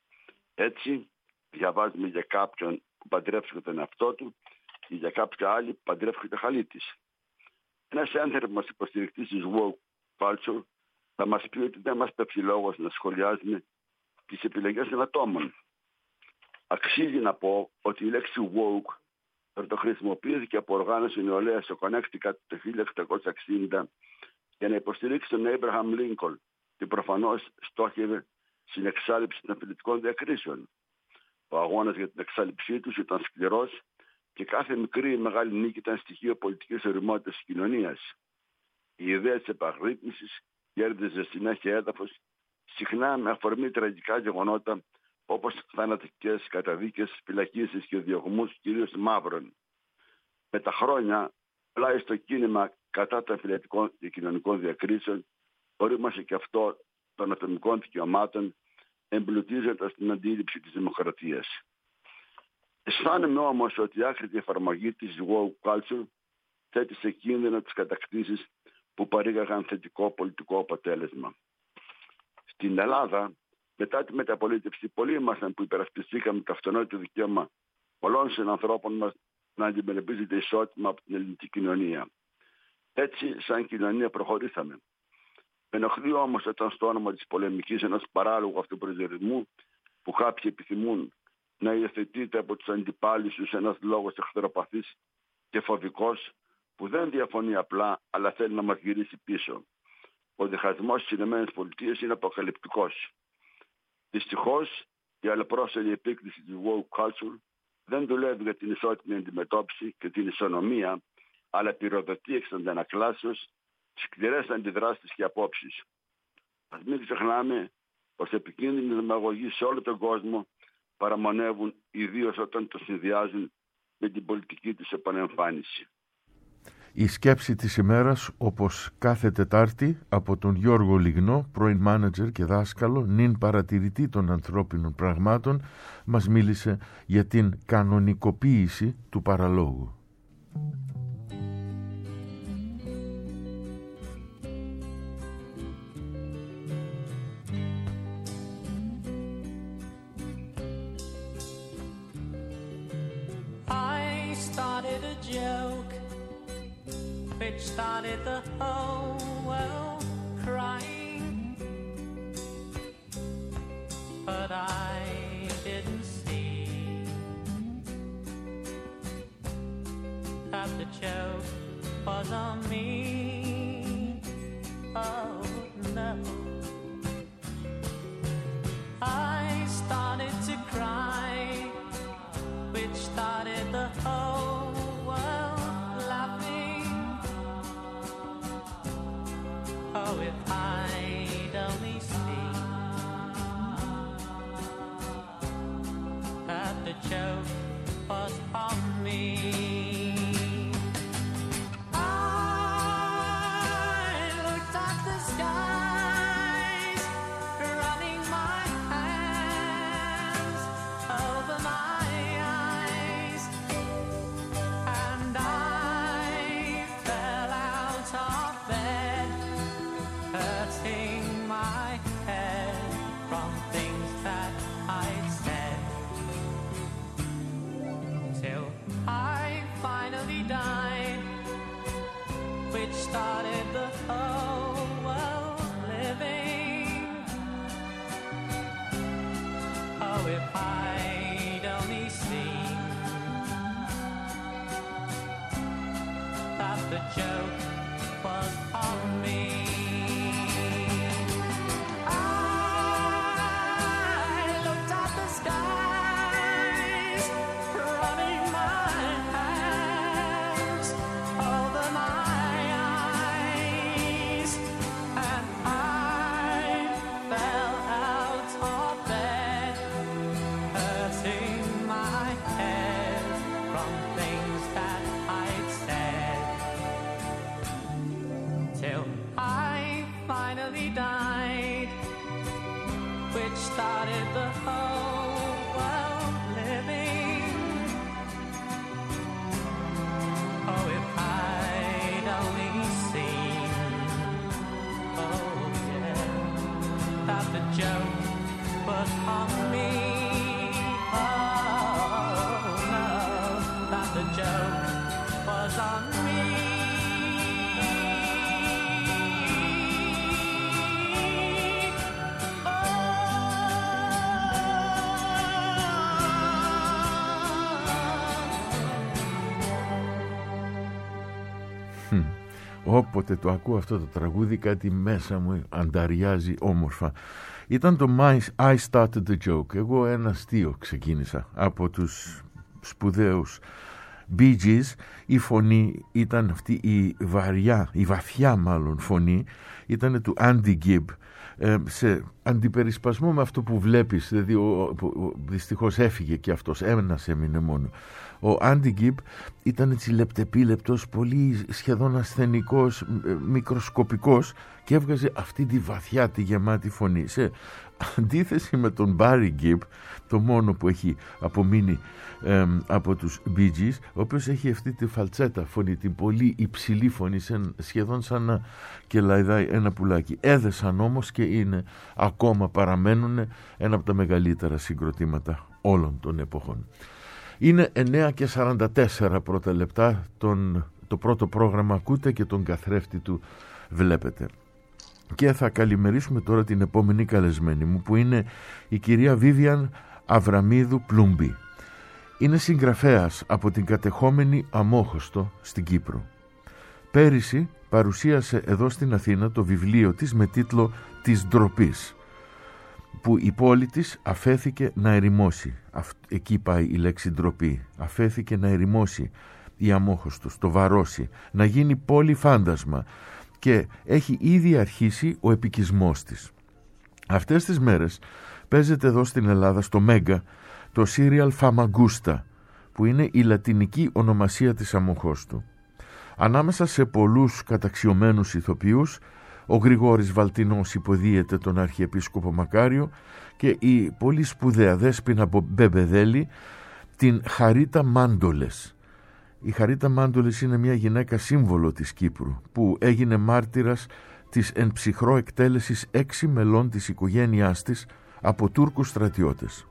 Έτσι, διαβάζουμε για κάποιον που παντρεύτηκε τον εαυτό του και για κάποια άλλη που παντρεύτηκε το χαλί της. Ένας ένθρωπος υποστηρικτής της woke culture θα μας πει ότι δεν μας πέφτει λόγος να σχολιάζουμε τις επιλογές των ατόμων. Αξίζει να πω ότι η λέξη woke πρωτοχρησιμοποιήθηκε από οργάνωση νεολαίας στο Connecticut το χίλια οκτακόσια εξήντα για να υποστηρίξει τον Abraham Lincoln και προφανώς στόχευε στην εξάλληψη των φιλετικών διακρίσεων. Ο αγώνας για την εξάλληψή τους ήταν σκληρός και κάθε μικρή ή μεγάλη νίκη ήταν στοιχείο πολιτικής ωριμότητας της κοινωνίας. Η ιδέα της επαγρύπνησης κέρδιζε συνέχεια έδαφος, συχνά με αφορμή τραγικά γεγονότα όπως θανατικές καταδίκες, φυλακίσεις και διωγμούς κυρίως μαύρων. Με τα χρόνια, πλάι στο κίνημα κατά των φιλετικών και κοινωνικών διακρίσεων, ορίμασε και αυτό των ατομικών δικαιωμάτων, εμπλουτίζοντας την αντίληψη της δημοκρατίας. Αισθάνομαι όμως ότι η άκρητη εφαρμογή της woke culture θέτει σε κίνδυνο τις κατακτήσεις που παρήγαγαν θετικό πολιτικό αποτέλεσμα. Στην Ελλάδα, μετά τη μεταπολίτευση, πολλοί ήμασταν που υπερασπιστήκαμε το αυτονόητο δικαίωμα πολλών συνανθρώπων μας να αντιμετωπίζεται ισότιμα από την ελληνική κοινωνία. Έτσι, σαν κοινωνία προχωρήσαμε. Με ενοχλεί όμως όταν στο όνομα της πολεμικής ενός παράλογου αυτοπροσδιορισμού που κάποιοι επιθυμούν να υιοθετείται από τους αντιπάλους τους ένας λόγος εχθροπαθής και φοβικός που δεν διαφωνεί απλά αλλά θέλει να μας γυρίσει πίσω. Ο διχασμός στις ΗΠΑ είναι αποκαλυπτικός. Δυστυχώς, η αλλοπρόσελη επίκριση της woke culture δεν δουλεύει για την ισότιμη αντιμετώπιση και την ισονομία, αλλά πυροδοτεί εξ αντανακλάσεως σκληρές αντιδράσεις και απόψεις. Ας μην ξεχνάμε πως επικίνδυνοι δημαγωγοί σε όλο τον κόσμο παραμονεύουν, ιδίως όταν το συνδυάζουν με την πολιτική τους επανεμφάνιση. Η σκέψη της ημέρας, όπως κάθε Τετάρτη, από τον Γιώργο Λιγνό, πρώην μάνατζερ και δάσκαλο, νυν παρατηρητή των ανθρώπινων πραγμάτων, μας μίλησε για την κανονικοποίηση του παραλόγου. I started a joke which started the whole world crying, but I didn't see that the joke was on me. Oh no, I started to cry, which started the whole world laughing. Oh, if I'd only seen that the joke was on me. I looked at the skies, running my hands over my eyes, and I fell out of bed, hurting my head from things that I'd said, till I finally died, which started the whole world living. Oh, if I'd only seen that the joke was on me. I looked at the skies, running my hands over my eyes, and I fell out of bed, hurting my head from things that I'd said, till I finally died, which started the whole world living. Oh, if I'd only seen, oh yeah, that the joke was on me. Oh no, that the joke was on me. Όποτε το ακούω αυτό το τραγούδι, κάτι μέσα μου ανταριάζει όμορφα. Ήταν το I Started the Joke. Εγώ ένα αστείο ξεκίνησα από τους σπουδαίους Bee Gees. Η φωνή ήταν αυτή η βαριά, η βαθιά μάλλον φωνή, ήταν του Andy Gibb, ε, σε αντιπερισπασμό με αυτό που βλέπεις, δηλαδή ο, ο, ο, δυστυχώς έφυγε και αυτός, ένας έμεινε μόνο. Ο Andy Gibb ήταν έτσι λεπτεπίλεπτος, πολύ σχεδόν ασθενικός, μικροσκοπικός, και έβγαζε αυτή τη βαθιά, τη γεμάτη φωνή. Σε αντίθεση με τον Barry Gibb, το μόνο που έχει απομείνει ε, από τους Bee Gees, ο οποίος έχει αυτή τη φαλτσέτα φωνή, την πολύ υψηλή φωνή, σχεδόν σαν να κελαϊδάει ένα πουλάκι. Έδεσαν όμως και είναι, ακόμα παραμένουν ένα από τα μεγαλύτερα συγκροτήματα όλων των εποχών. Είναι εννέα και σαράντα τέσσερα πρώτα λεπτά, τον, το πρώτο πρόγραμμα ακούτε και τον καθρέφτη του βλέπετε. Και θα καλημερίσουμε τώρα την επόμενη καλεσμένη μου, που είναι η κυρία Βίβιαν Αβραμίδου Πλούμπη. Είναι συγγραφέας από την κατεχόμενη Αμόχωστο στην Κύπρο. Πέρυσι παρουσίασε εδώ στην Αθήνα το βιβλίο της με τίτλο «Της ντροπής», που η πόλη της αφέθηκε να ερημώσει. Εκεί πάει η λέξη ντροπή. Αφέθηκε να ερημώσει η Αμόχωστος, το Βαρόσι, να γίνει πόλη φάντασμα, και έχει ήδη αρχίσει ο επικισμός της. Αυτές τις μέρες παίζεται εδώ στην Ελλάδα στο Μέγκα το σύριαλ Φαμαγκούστα, που είναι η λατινική ονομασία της Αμοχώστου. Ανάμεσα σε πολλούς καταξιωμένους ηθοποιούς, ο Γρηγόρης Βαλτινός υποδίεται τον Αρχιεπίσκοπο Μακάριο και η πολύ σπουδαία Δέσποινα Μπεμπεδέλη την Χαρίτα Μάντολες. Η Χαρίτα Μάντολες είναι μια γυναίκα σύμβολο της Κύπρου, που έγινε μάρτυρας της εν ψυχρό εκτέλεσης έξι μελών της οικογένειάς της από Τούρκους στρατιώτες.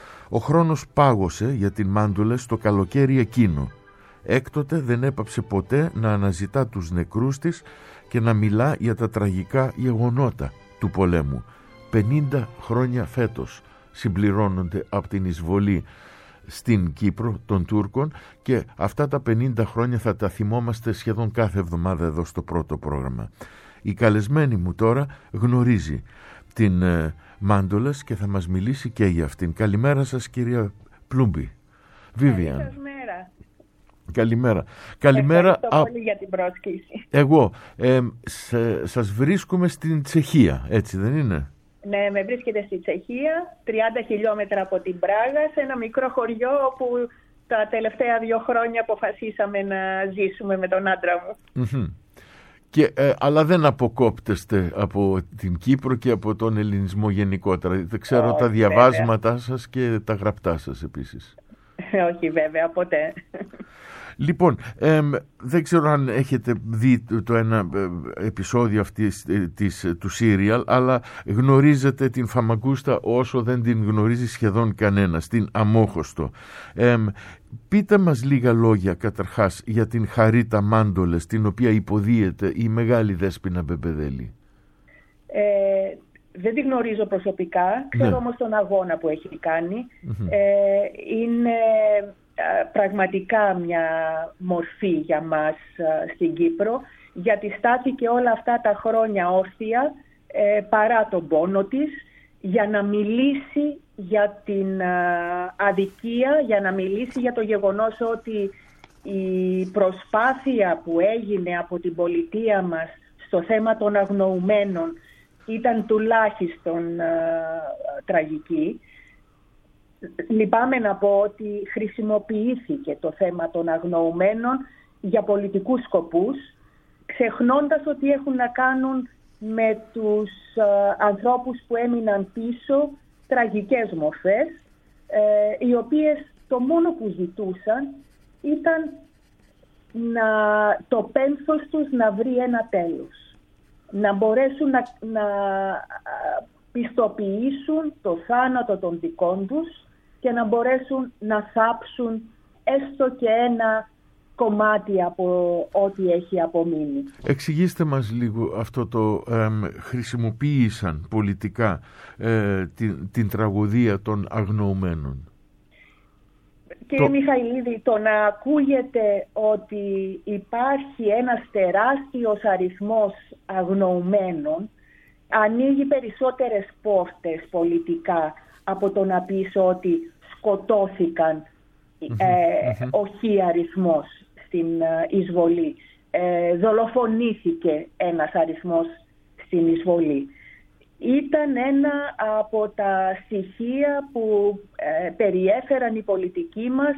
Ο χρόνος πάγωσε για την Μάντολες το καλοκαίρι εκείνο. Έκτοτε δεν έπαψε ποτέ να αναζητά τους νεκρούς της και να μιλά για τα τραγικά γεγονότα του πολέμου. πενήντα χρόνια φέτος συμπληρώνονται από την εισβολή στην Κύπρο των Τούρκων, και αυτά τα πενήντα χρόνια θα τα θυμόμαστε σχεδόν κάθε εβδομάδα εδώ στο πρώτο πρόγραμμα. Η καλεσμένη μου τώρα γνωρίζει την ε, Μάντολες και θα μας μιλήσει και για αυτήν. Καλημέρα σας, κυρία Πλούμπη. Βίβιαν. Καλημέρα. Καλημέρα. Καλημέρα. Ευχαριστώ πολύ για την πρόσκληση. Εγώ ε, σε, σας βρίσκουμε στην Τσεχία, έτσι δεν είναι? Ναι, με βρίσκεται στη Τσεχία, τριάντα χιλιόμετρα από την Πράγα, σε ένα μικρό χωριό όπου τα τελευταία δύο χρόνια αποφασίσαμε να ζήσουμε με τον άντρα μου. Mm-hmm. Και, ε, αλλά δεν αποκόπτεστε από την Κύπρο και από τον ελληνισμό γενικότερα. Δεν ξέρω oh, τα διαβάσματά βέβαια. σας και τα γραπτά σας επίσης. Όχι βέβαια, ποτέ. Λοιπόν, ε, δεν ξέρω αν έχετε δει το ένα επεισόδιο αυτής της, του σύριαλ, αλλά γνωρίζετε την Φαμαγκούστα όσο δεν την γνωρίζει σχεδόν κανένας, την Αμόχωστο. Ε, πείτε μας λίγα λόγια καταρχάς για την Χαρίτα Μάντολες, την οποία υποδίεται η μεγάλη Δέσποινα Μπεμπεδέλη. Ε, δεν την γνωρίζω προσωπικά, ξέρω ναι. όμως τον αγώνα που έχει κάνει. Mm-hmm. Ε, είναι... πραγματικά μια μορφή για μας στην Κύπρο, γιατί στάθηκε όλα αυτά τα χρόνια όρθια ε, παρά τον πόνο της, για να μιλήσει για την α, αδικία, για να μιλήσει για το γεγονός ότι η προσπάθεια που έγινε από την πολιτεία μας στο θέμα των αγνοουμένων ήταν τουλάχιστον α, τραγική. Λυπάμαι να πω ότι χρησιμοποιήθηκε το θέμα των αγνοουμένων για πολιτικούς σκοπούς, ξεχνώντας ότι έχουν να κάνουν με τους ε, ανθρώπους που έμειναν πίσω, τραγικές μορφές, ε, οι οποίες το μόνο που ζητούσαν ήταν να, το πένθος τους να βρει ένα τέλος. Να μπορέσουν να, να πιστοποιήσουν το θάνατο των δικών τους και να μπορέσουν να θάψουν έστω και ένα κομμάτι από ό,τι έχει απομείνει. Εξηγήστε μας λίγο αυτό το ε, χρησιμοποίησαν πολιτικά ε, την, την τραγωδία των αγνοουμένων. Κύριε το... Μιχαηλίδη, το να ακούγεται ότι υπάρχει ένας τεράστιος αριθμός αγνοουμένων ανοίγει περισσότερες πόρτες πολιτικά από το να πεις ότι σκοτώθηκαν ε, οχι αριθμός στην ε, εισβολή. Ε, δολοφονήθηκε ένας αριθμός στην εισβολή. Ήταν ένα από τα στοιχεία που ε, περιέφεραν οι πολιτικοί μας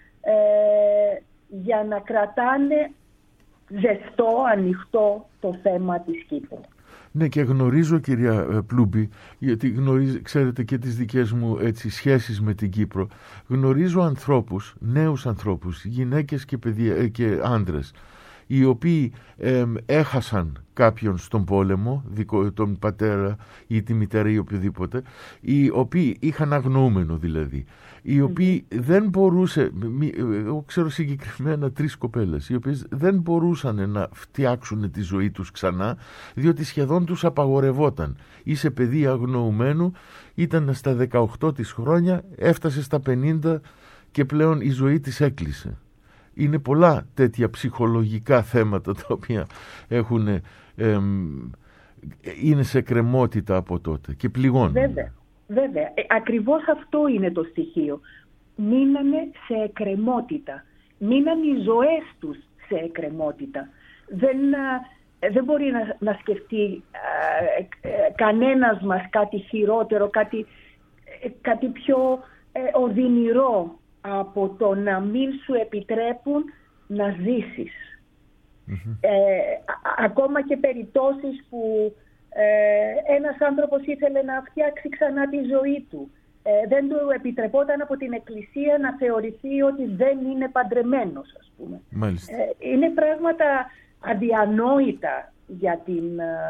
ε, για να κρατάνε ζεστό, ανοιχτό το θέμα της Κύπρου. Ναι, και γνωρίζω, κυρία Πλούμπη, γιατί γνωρίζω, ξέρετε και τις δικές μου έτσι, σχέσεις με την Κύπρο, γνωρίζω ανθρώπους, νέους ανθρώπους, γυναίκες και, παιδιά, και άντρες, οι οποίοι ε, έχασαν κάποιον στον πόλεμο, δικό, τον πατέρα ή τη μητέρα ή οποιοδήποτε, οι οποίοι είχαν αγνοούμενο δηλαδή, οι οποίοι mm-hmm. δεν μπορούσε, εγώ ξέρω συγκεκριμένα τρεις κοπέλες, οι οποίες δεν μπορούσαν να φτιάξουν τη ζωή τους ξανά, διότι σχεδόν τους απαγορευόταν. Είσαι παιδί αγνοουμένου, ήταν στα δεκαοκτώ της χρόνια, έφτασε στα πενήντα και πλέον η ζωή της έκλεισε. Είναι πολλά τέτοια ψυχολογικά θέματα τα οποία έχουν, εμ, είναι σε κρεμότητα από τότε και πληγώνουν. Βέβαια, βέβαια. Ε, ακριβώς αυτό είναι το στοιχείο. Μείνανε σε εκκρεμότητα. Μείναν οι ζωές τους σε εκκρεμότητα. Δεν, ε, δεν μπορεί να, να σκεφτεί ε, ε, κανένας μας κάτι χειρότερο, κάτι, ε, κάτι πιο ε, οδυνηρό από το να μην σου επιτρέπουν να ζήσεις. Mm-hmm. Ε, α, ακόμα και περιπτώσεις που ε, ένας άνθρωπος ήθελε να φτιάξει ξανά τη ζωή του. Ε, δεν του επιτρεπόταν από την Εκκλησία να θεωρηθεί ότι δεν είναι παντρεμένος, ας πούμε. Ε, είναι πράγματα αδιανόητα για, την,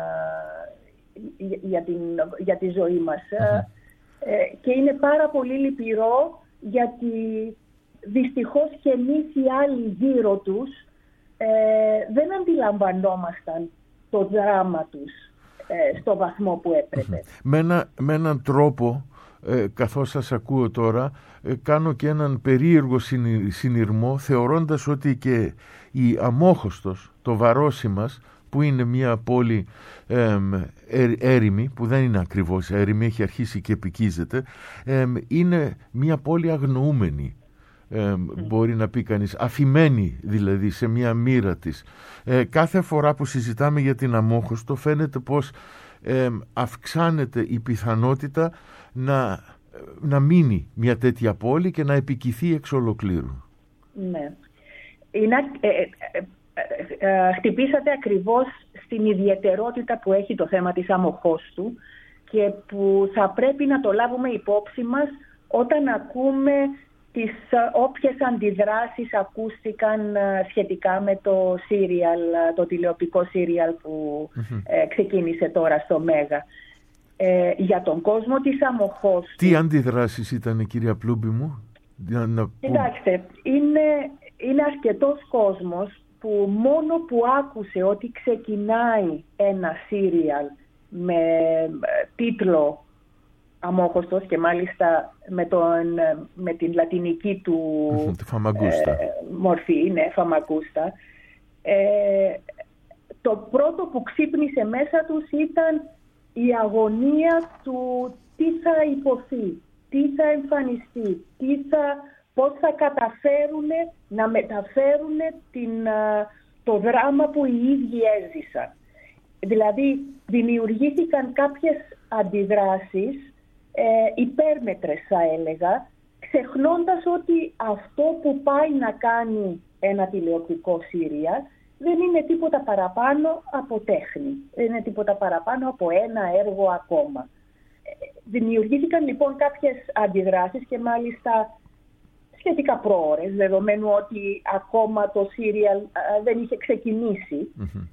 για, την, για τη ζωή μας. Mm-hmm. Ε, και είναι πάρα πολύ λυπηρό, γιατί δυστυχώς και εμείς οι άλλοι γύρω τους ε, δεν αντιλαμβανόμασταν το δράμα τους ε, στο βαθμό που έπρεπε. Με, ένα, με έναν τρόπο, ε, καθώς σας ακούω τώρα, ε, κάνω και έναν περίεργο συνειρμό, θεωρώντας ότι και η Αμόχωστος, το Βαρόσι μας, που είναι μια πόλη ε, ε, έρημη, που δεν είναι ακριβώς έρημη, έχει αρχίσει και επικίζεται, ε, είναι μια πόλη αγνοούμενη, ε, mm. μπορεί να πει κανείς, αφημένη δηλαδή σε μια μοίρα της. Ε, κάθε φορά που συζητάμε για την Αμόχωστο φαίνεται πως ε, αυξάνεται η πιθανότητα να, να μείνει μια τέτοια πόλη και να επικηθεί εξ ολοκλήρου. Ναι. Είναι, ε, ε, ε, ε, ε, χτυπήσατε ακριβώς στην ιδιαιτερότητα που έχει το θέμα της Αμοχώστου και που θα πρέπει να το λάβουμε υπόψη μας όταν ακούμε τις όποιες αντιδράσεις ακούστηκαν σχετικά με το σύριαλ, το τηλεοπτικό σύριαλ που mm-hmm. ε, ξεκίνησε τώρα στο Μέγα. Ε, για τον κόσμο της Αμοχώστου... Τι αντιδράσεις ήταν, κυρία Πλούμπη μου? Να... Κοιτάξτε, είναι, είναι αρκετός κόσμος που μόνο που άκουσε ότι ξεκινάει ένα σύριαλ με τίτλο Αμόχωστος και μάλιστα με, τον, με την λατινική του ε, μορφή, ναι, Φαμαγκούστα, ε, το πρώτο που ξύπνησε μέσα τους ήταν η αγωνία του τι θα υποθεί, τι θα εμφανιστεί, τι θα, πώς θα καταφέρουν να μεταφέρουν την, το δράμα που οι ίδιοι έζησαν. Δηλαδή δημιουργήθηκαν κάποιες αντιδράσεις ε, υπέρμετρες θα έλεγα, ξεχνώντας ότι αυτό που πάει να κάνει ένα τηλεοπτικό σύριαλ δεν είναι τίποτα παραπάνω από τέχνη, δεν είναι τίποτα παραπάνω από ένα έργο ακόμα. Δημιουργήθηκαν λοιπόν κάποιες αντιδράσεις και μάλιστα σχετικά πρόωρες, δεδομένου ότι ακόμα το σύριαλ δεν είχε ξεκινήσει, mm-hmm.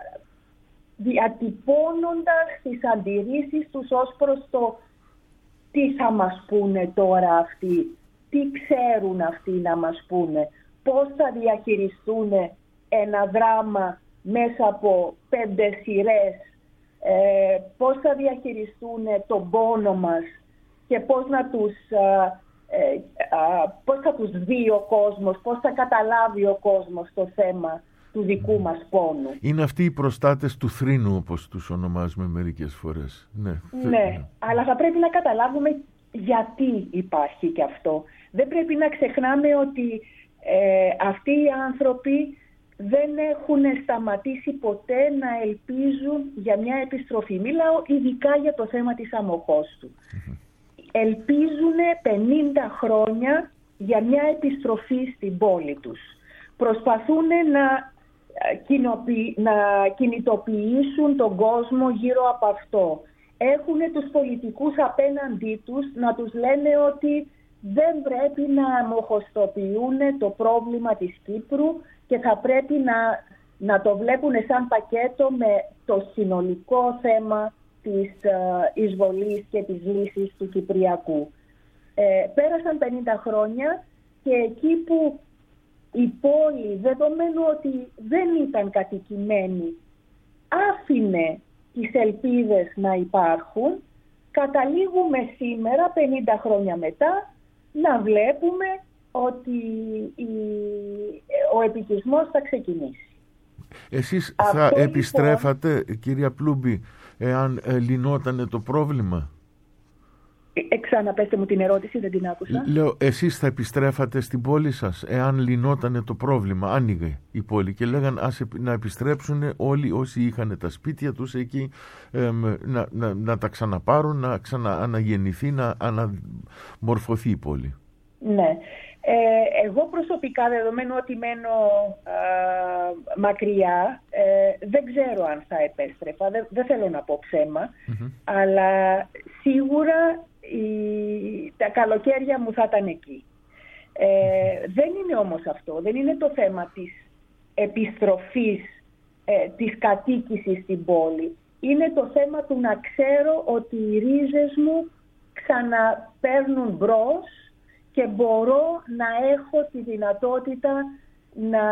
διατυπώνοντας τις αντιρρήσεις τους ως προς το τι θα μας πούνε τώρα αυτοί, τι ξέρουν αυτοί να μας πούνε, πώς θα διαχειριστούν ένα δράμα μέσα από πέντε σειρές, ε, πώς θα διαχειριστούν τον πόνο μας και πώς, να τους, α, ε, α, πώς θα τους δει ο κόσμος, πώς θα καταλάβει ο κόσμος το θέμα του δικού μας πόνου. Είναι αυτοί οι προστάτες του θρήνου, όπως τους ονομάζουμε μερικές φορές. Ναι, ναι, αλλά θα πρέπει να καταλάβουμε γιατί υπάρχει και αυτό. Δεν πρέπει να ξεχνάμε ότι ε, αυτοί οι άνθρωποι δεν έχουν σταματήσει ποτέ να ελπίζουν για μια επιστροφή. Μιλάω ειδικά για το θέμα της Αμοχώστου. Mm-hmm. Ελπίζουν πενήντα χρόνια για μια επιστροφή στην πόλη τους. Προσπαθούν να κοινοποιη, να κινητοποιήσουν τον κόσμο γύρω από αυτό. Έχουν τους πολιτικούς απέναντί τους να τους λένε ότι δεν πρέπει να μοχωστοποιούν το πρόβλημα της Κύπρου και θα πρέπει να, να το βλέπουν σαν πακέτο με το συνολικό θέμα της uh, εισβολής και της λύσης του Κυπριακού. Ε, πέρασαν πενήντα χρόνια και εκεί που η πόλη, δεδομένου ότι δεν ήταν κατοικημένη, άφηνε τις ελπίδες να υπάρχουν, καταλήγουμε σήμερα, πενήντα χρόνια μετά, να βλέπουμε ότι η, ο επικισμός θα ξεκινήσει. Εσείς Αυτό θα λοιπόν, επιστρέφατε, κυρία Πλούμπη, εάν ε, λυνότανε το πρόβλημα? Ε, ξαναπέστε μου την ερώτηση, δεν την άκουσα. Λέω, εσείς θα επιστρέφατε στην πόλη σας εάν λυνότανε το πρόβλημα, άνοιγε η πόλη και λέγαν ας να επιστρέψουν όλοι όσοι είχαν τα σπίτια τους εκεί, ε, να, να, να τα ξαναπάρουν, να ξανααναγεννηθεί, να αναμορφωθεί η πόλη. Ναι. Ε, εγώ προσωπικά, δεδομένου ότι μένω α, μακριά, ε, δεν ξέρω αν θα επέστρεφα, δεν, δεν θέλω να πω ψέμα, mm-hmm. αλλά σίγουρα η, τα καλοκαίρια μου θα ήταν εκεί. Ε, mm-hmm. Δεν είναι όμως αυτό, δεν είναι το θέμα της επιστροφής, ε, της κατοίκησης στην πόλη. Είναι το θέμα του να ξέρω ότι οι ρίζες μου ξαναπαίρνουν μπρος και μπορώ να έχω τη δυνατότητα να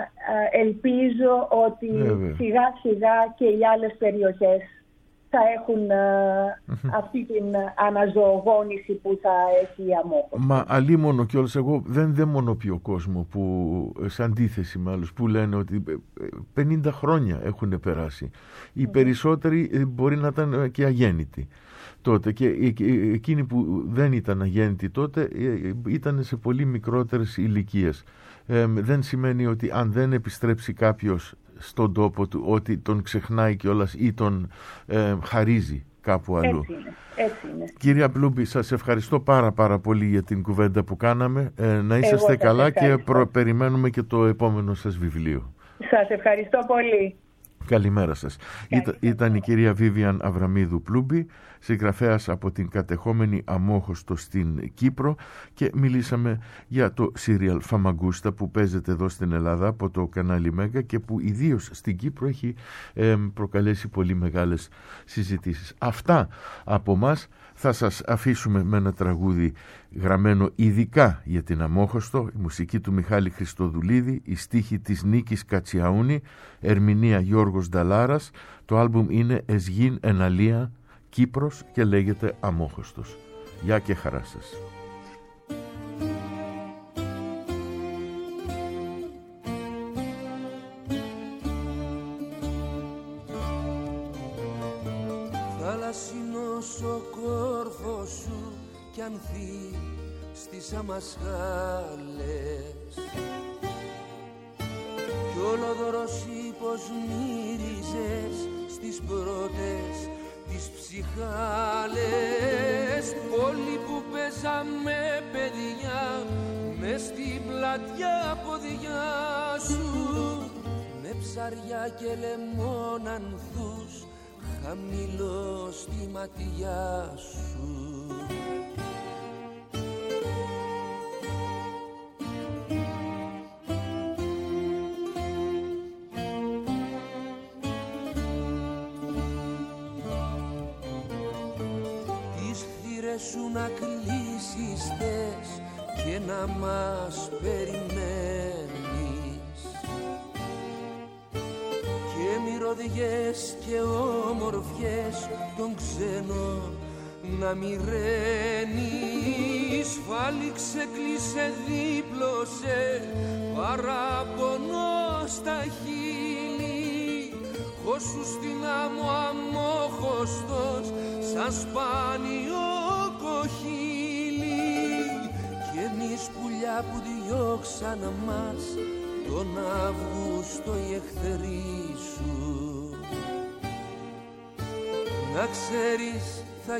ελπίζω ότι Βέβαια. σιγά σιγά και οι άλλες περιοχές θα έχουν αυτή την αναζωογόνηση που θα έχει η Αμμόχωστος. Μα αλίμονο κιόλας, εγώ δεν δαιμονοποιώ κόσμο που, σε αντίθεση με άλλους που λένε ότι πενήντα χρόνια έχουν περάσει. Οι mm. περισσότεροι μπορεί να ήταν και αγέννητοι τότε και εκείνοι που δεν ήταν αγέννητοι τότε ήταν σε πολύ μικρότερες ηλικίες. Ε, δεν σημαίνει ότι αν δεν επιστρέψει κάποιος στον τόπο του ότι τον ξεχνάει κιόλας ή τον ε, χαρίζει κάπου αλλού. Έτσι είναι, έτσι είναι. Κυρία Πλούμπη, σας ευχαριστώ πάρα πάρα πολύ για την κουβέντα που κάναμε. Ε, να είσαστε Εγώ καλά και προ, περιμένουμε και το επόμενο σας βιβλίο. Σας ευχαριστώ πολύ. Καλημέρα σας. Ήτα, ήταν η κυρία Βίβιαν Αβραμίδου Πλούμπη, συγγραφέας από την κατεχόμενη Αμμόχωστο στην Κύπρο, και μιλήσαμε για το σύριαλ Φαμαγκούστα που παίζεται εδώ στην Ελλάδα από το κανάλι Μέγκα και που ιδίως στην Κύπρο έχει ε, προκαλέσει πολύ μεγάλες συζητήσεις. Αυτά από μας. Θα σας αφήσουμε με ένα τραγούδι γραμμένο ειδικά για την Αμμόχωστο, η μουσική του Μιχάλη Χριστοδουλίδη, η στίχη της Νίκης Κατσιαούνη, ερμηνεία Γιώργος Νταλάρας. Το άλμπουμ είναι «Εσγήν Εναλία Κύπρος» και λέγεται Αμμόχωστος. Γεια και χαρά σας. Θαλασσινός ο κόρφος σου κι ανθεί στις αμασχάλες κι ολοδωρός πως μύριζες στις πρώτες τις ψυχάλες, πόλη που παίζαμε παιδιά μες στην πλατιά ποδιά σου με ψαριά και λεμόνανθους χαμηλό στη ματιά σου. Τις θύρες σου να κλείσεις θες και να μας περιμένεις και μυρωδιές και όμορφιες των ξένων να μοιραίνεις. Φάλιξε, κλείσε, δίπλωσε, παραπονώ στα χείλη, χώσου στην άμμο Αμμόχωστος σαν σπάνιο κοχύλι και εμείς πουλιά που διώξαν μας τον Αύγουστο οι εχθροί σου. Να ξέρεις θα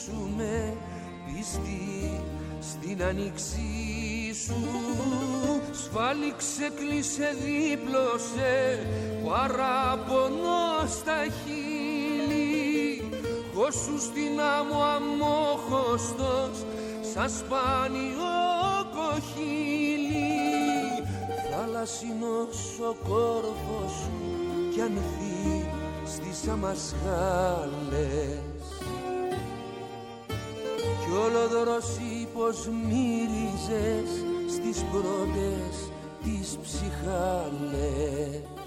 γυρίσουμε πιστοί στην άνοιξή σου σφάλιξε, κλείσε, δίπλωσε, παραπονώ στα χείλη. Χώσου στην άμμο αμόχωστος, σαν σπάνιο κοχύλι. Θάλασσινος ο κόρφος σου κι ανθεί στις αμασχάλες. Κι ολοδωρός πως μύριζες στις πρώτες τις ψυχάλες.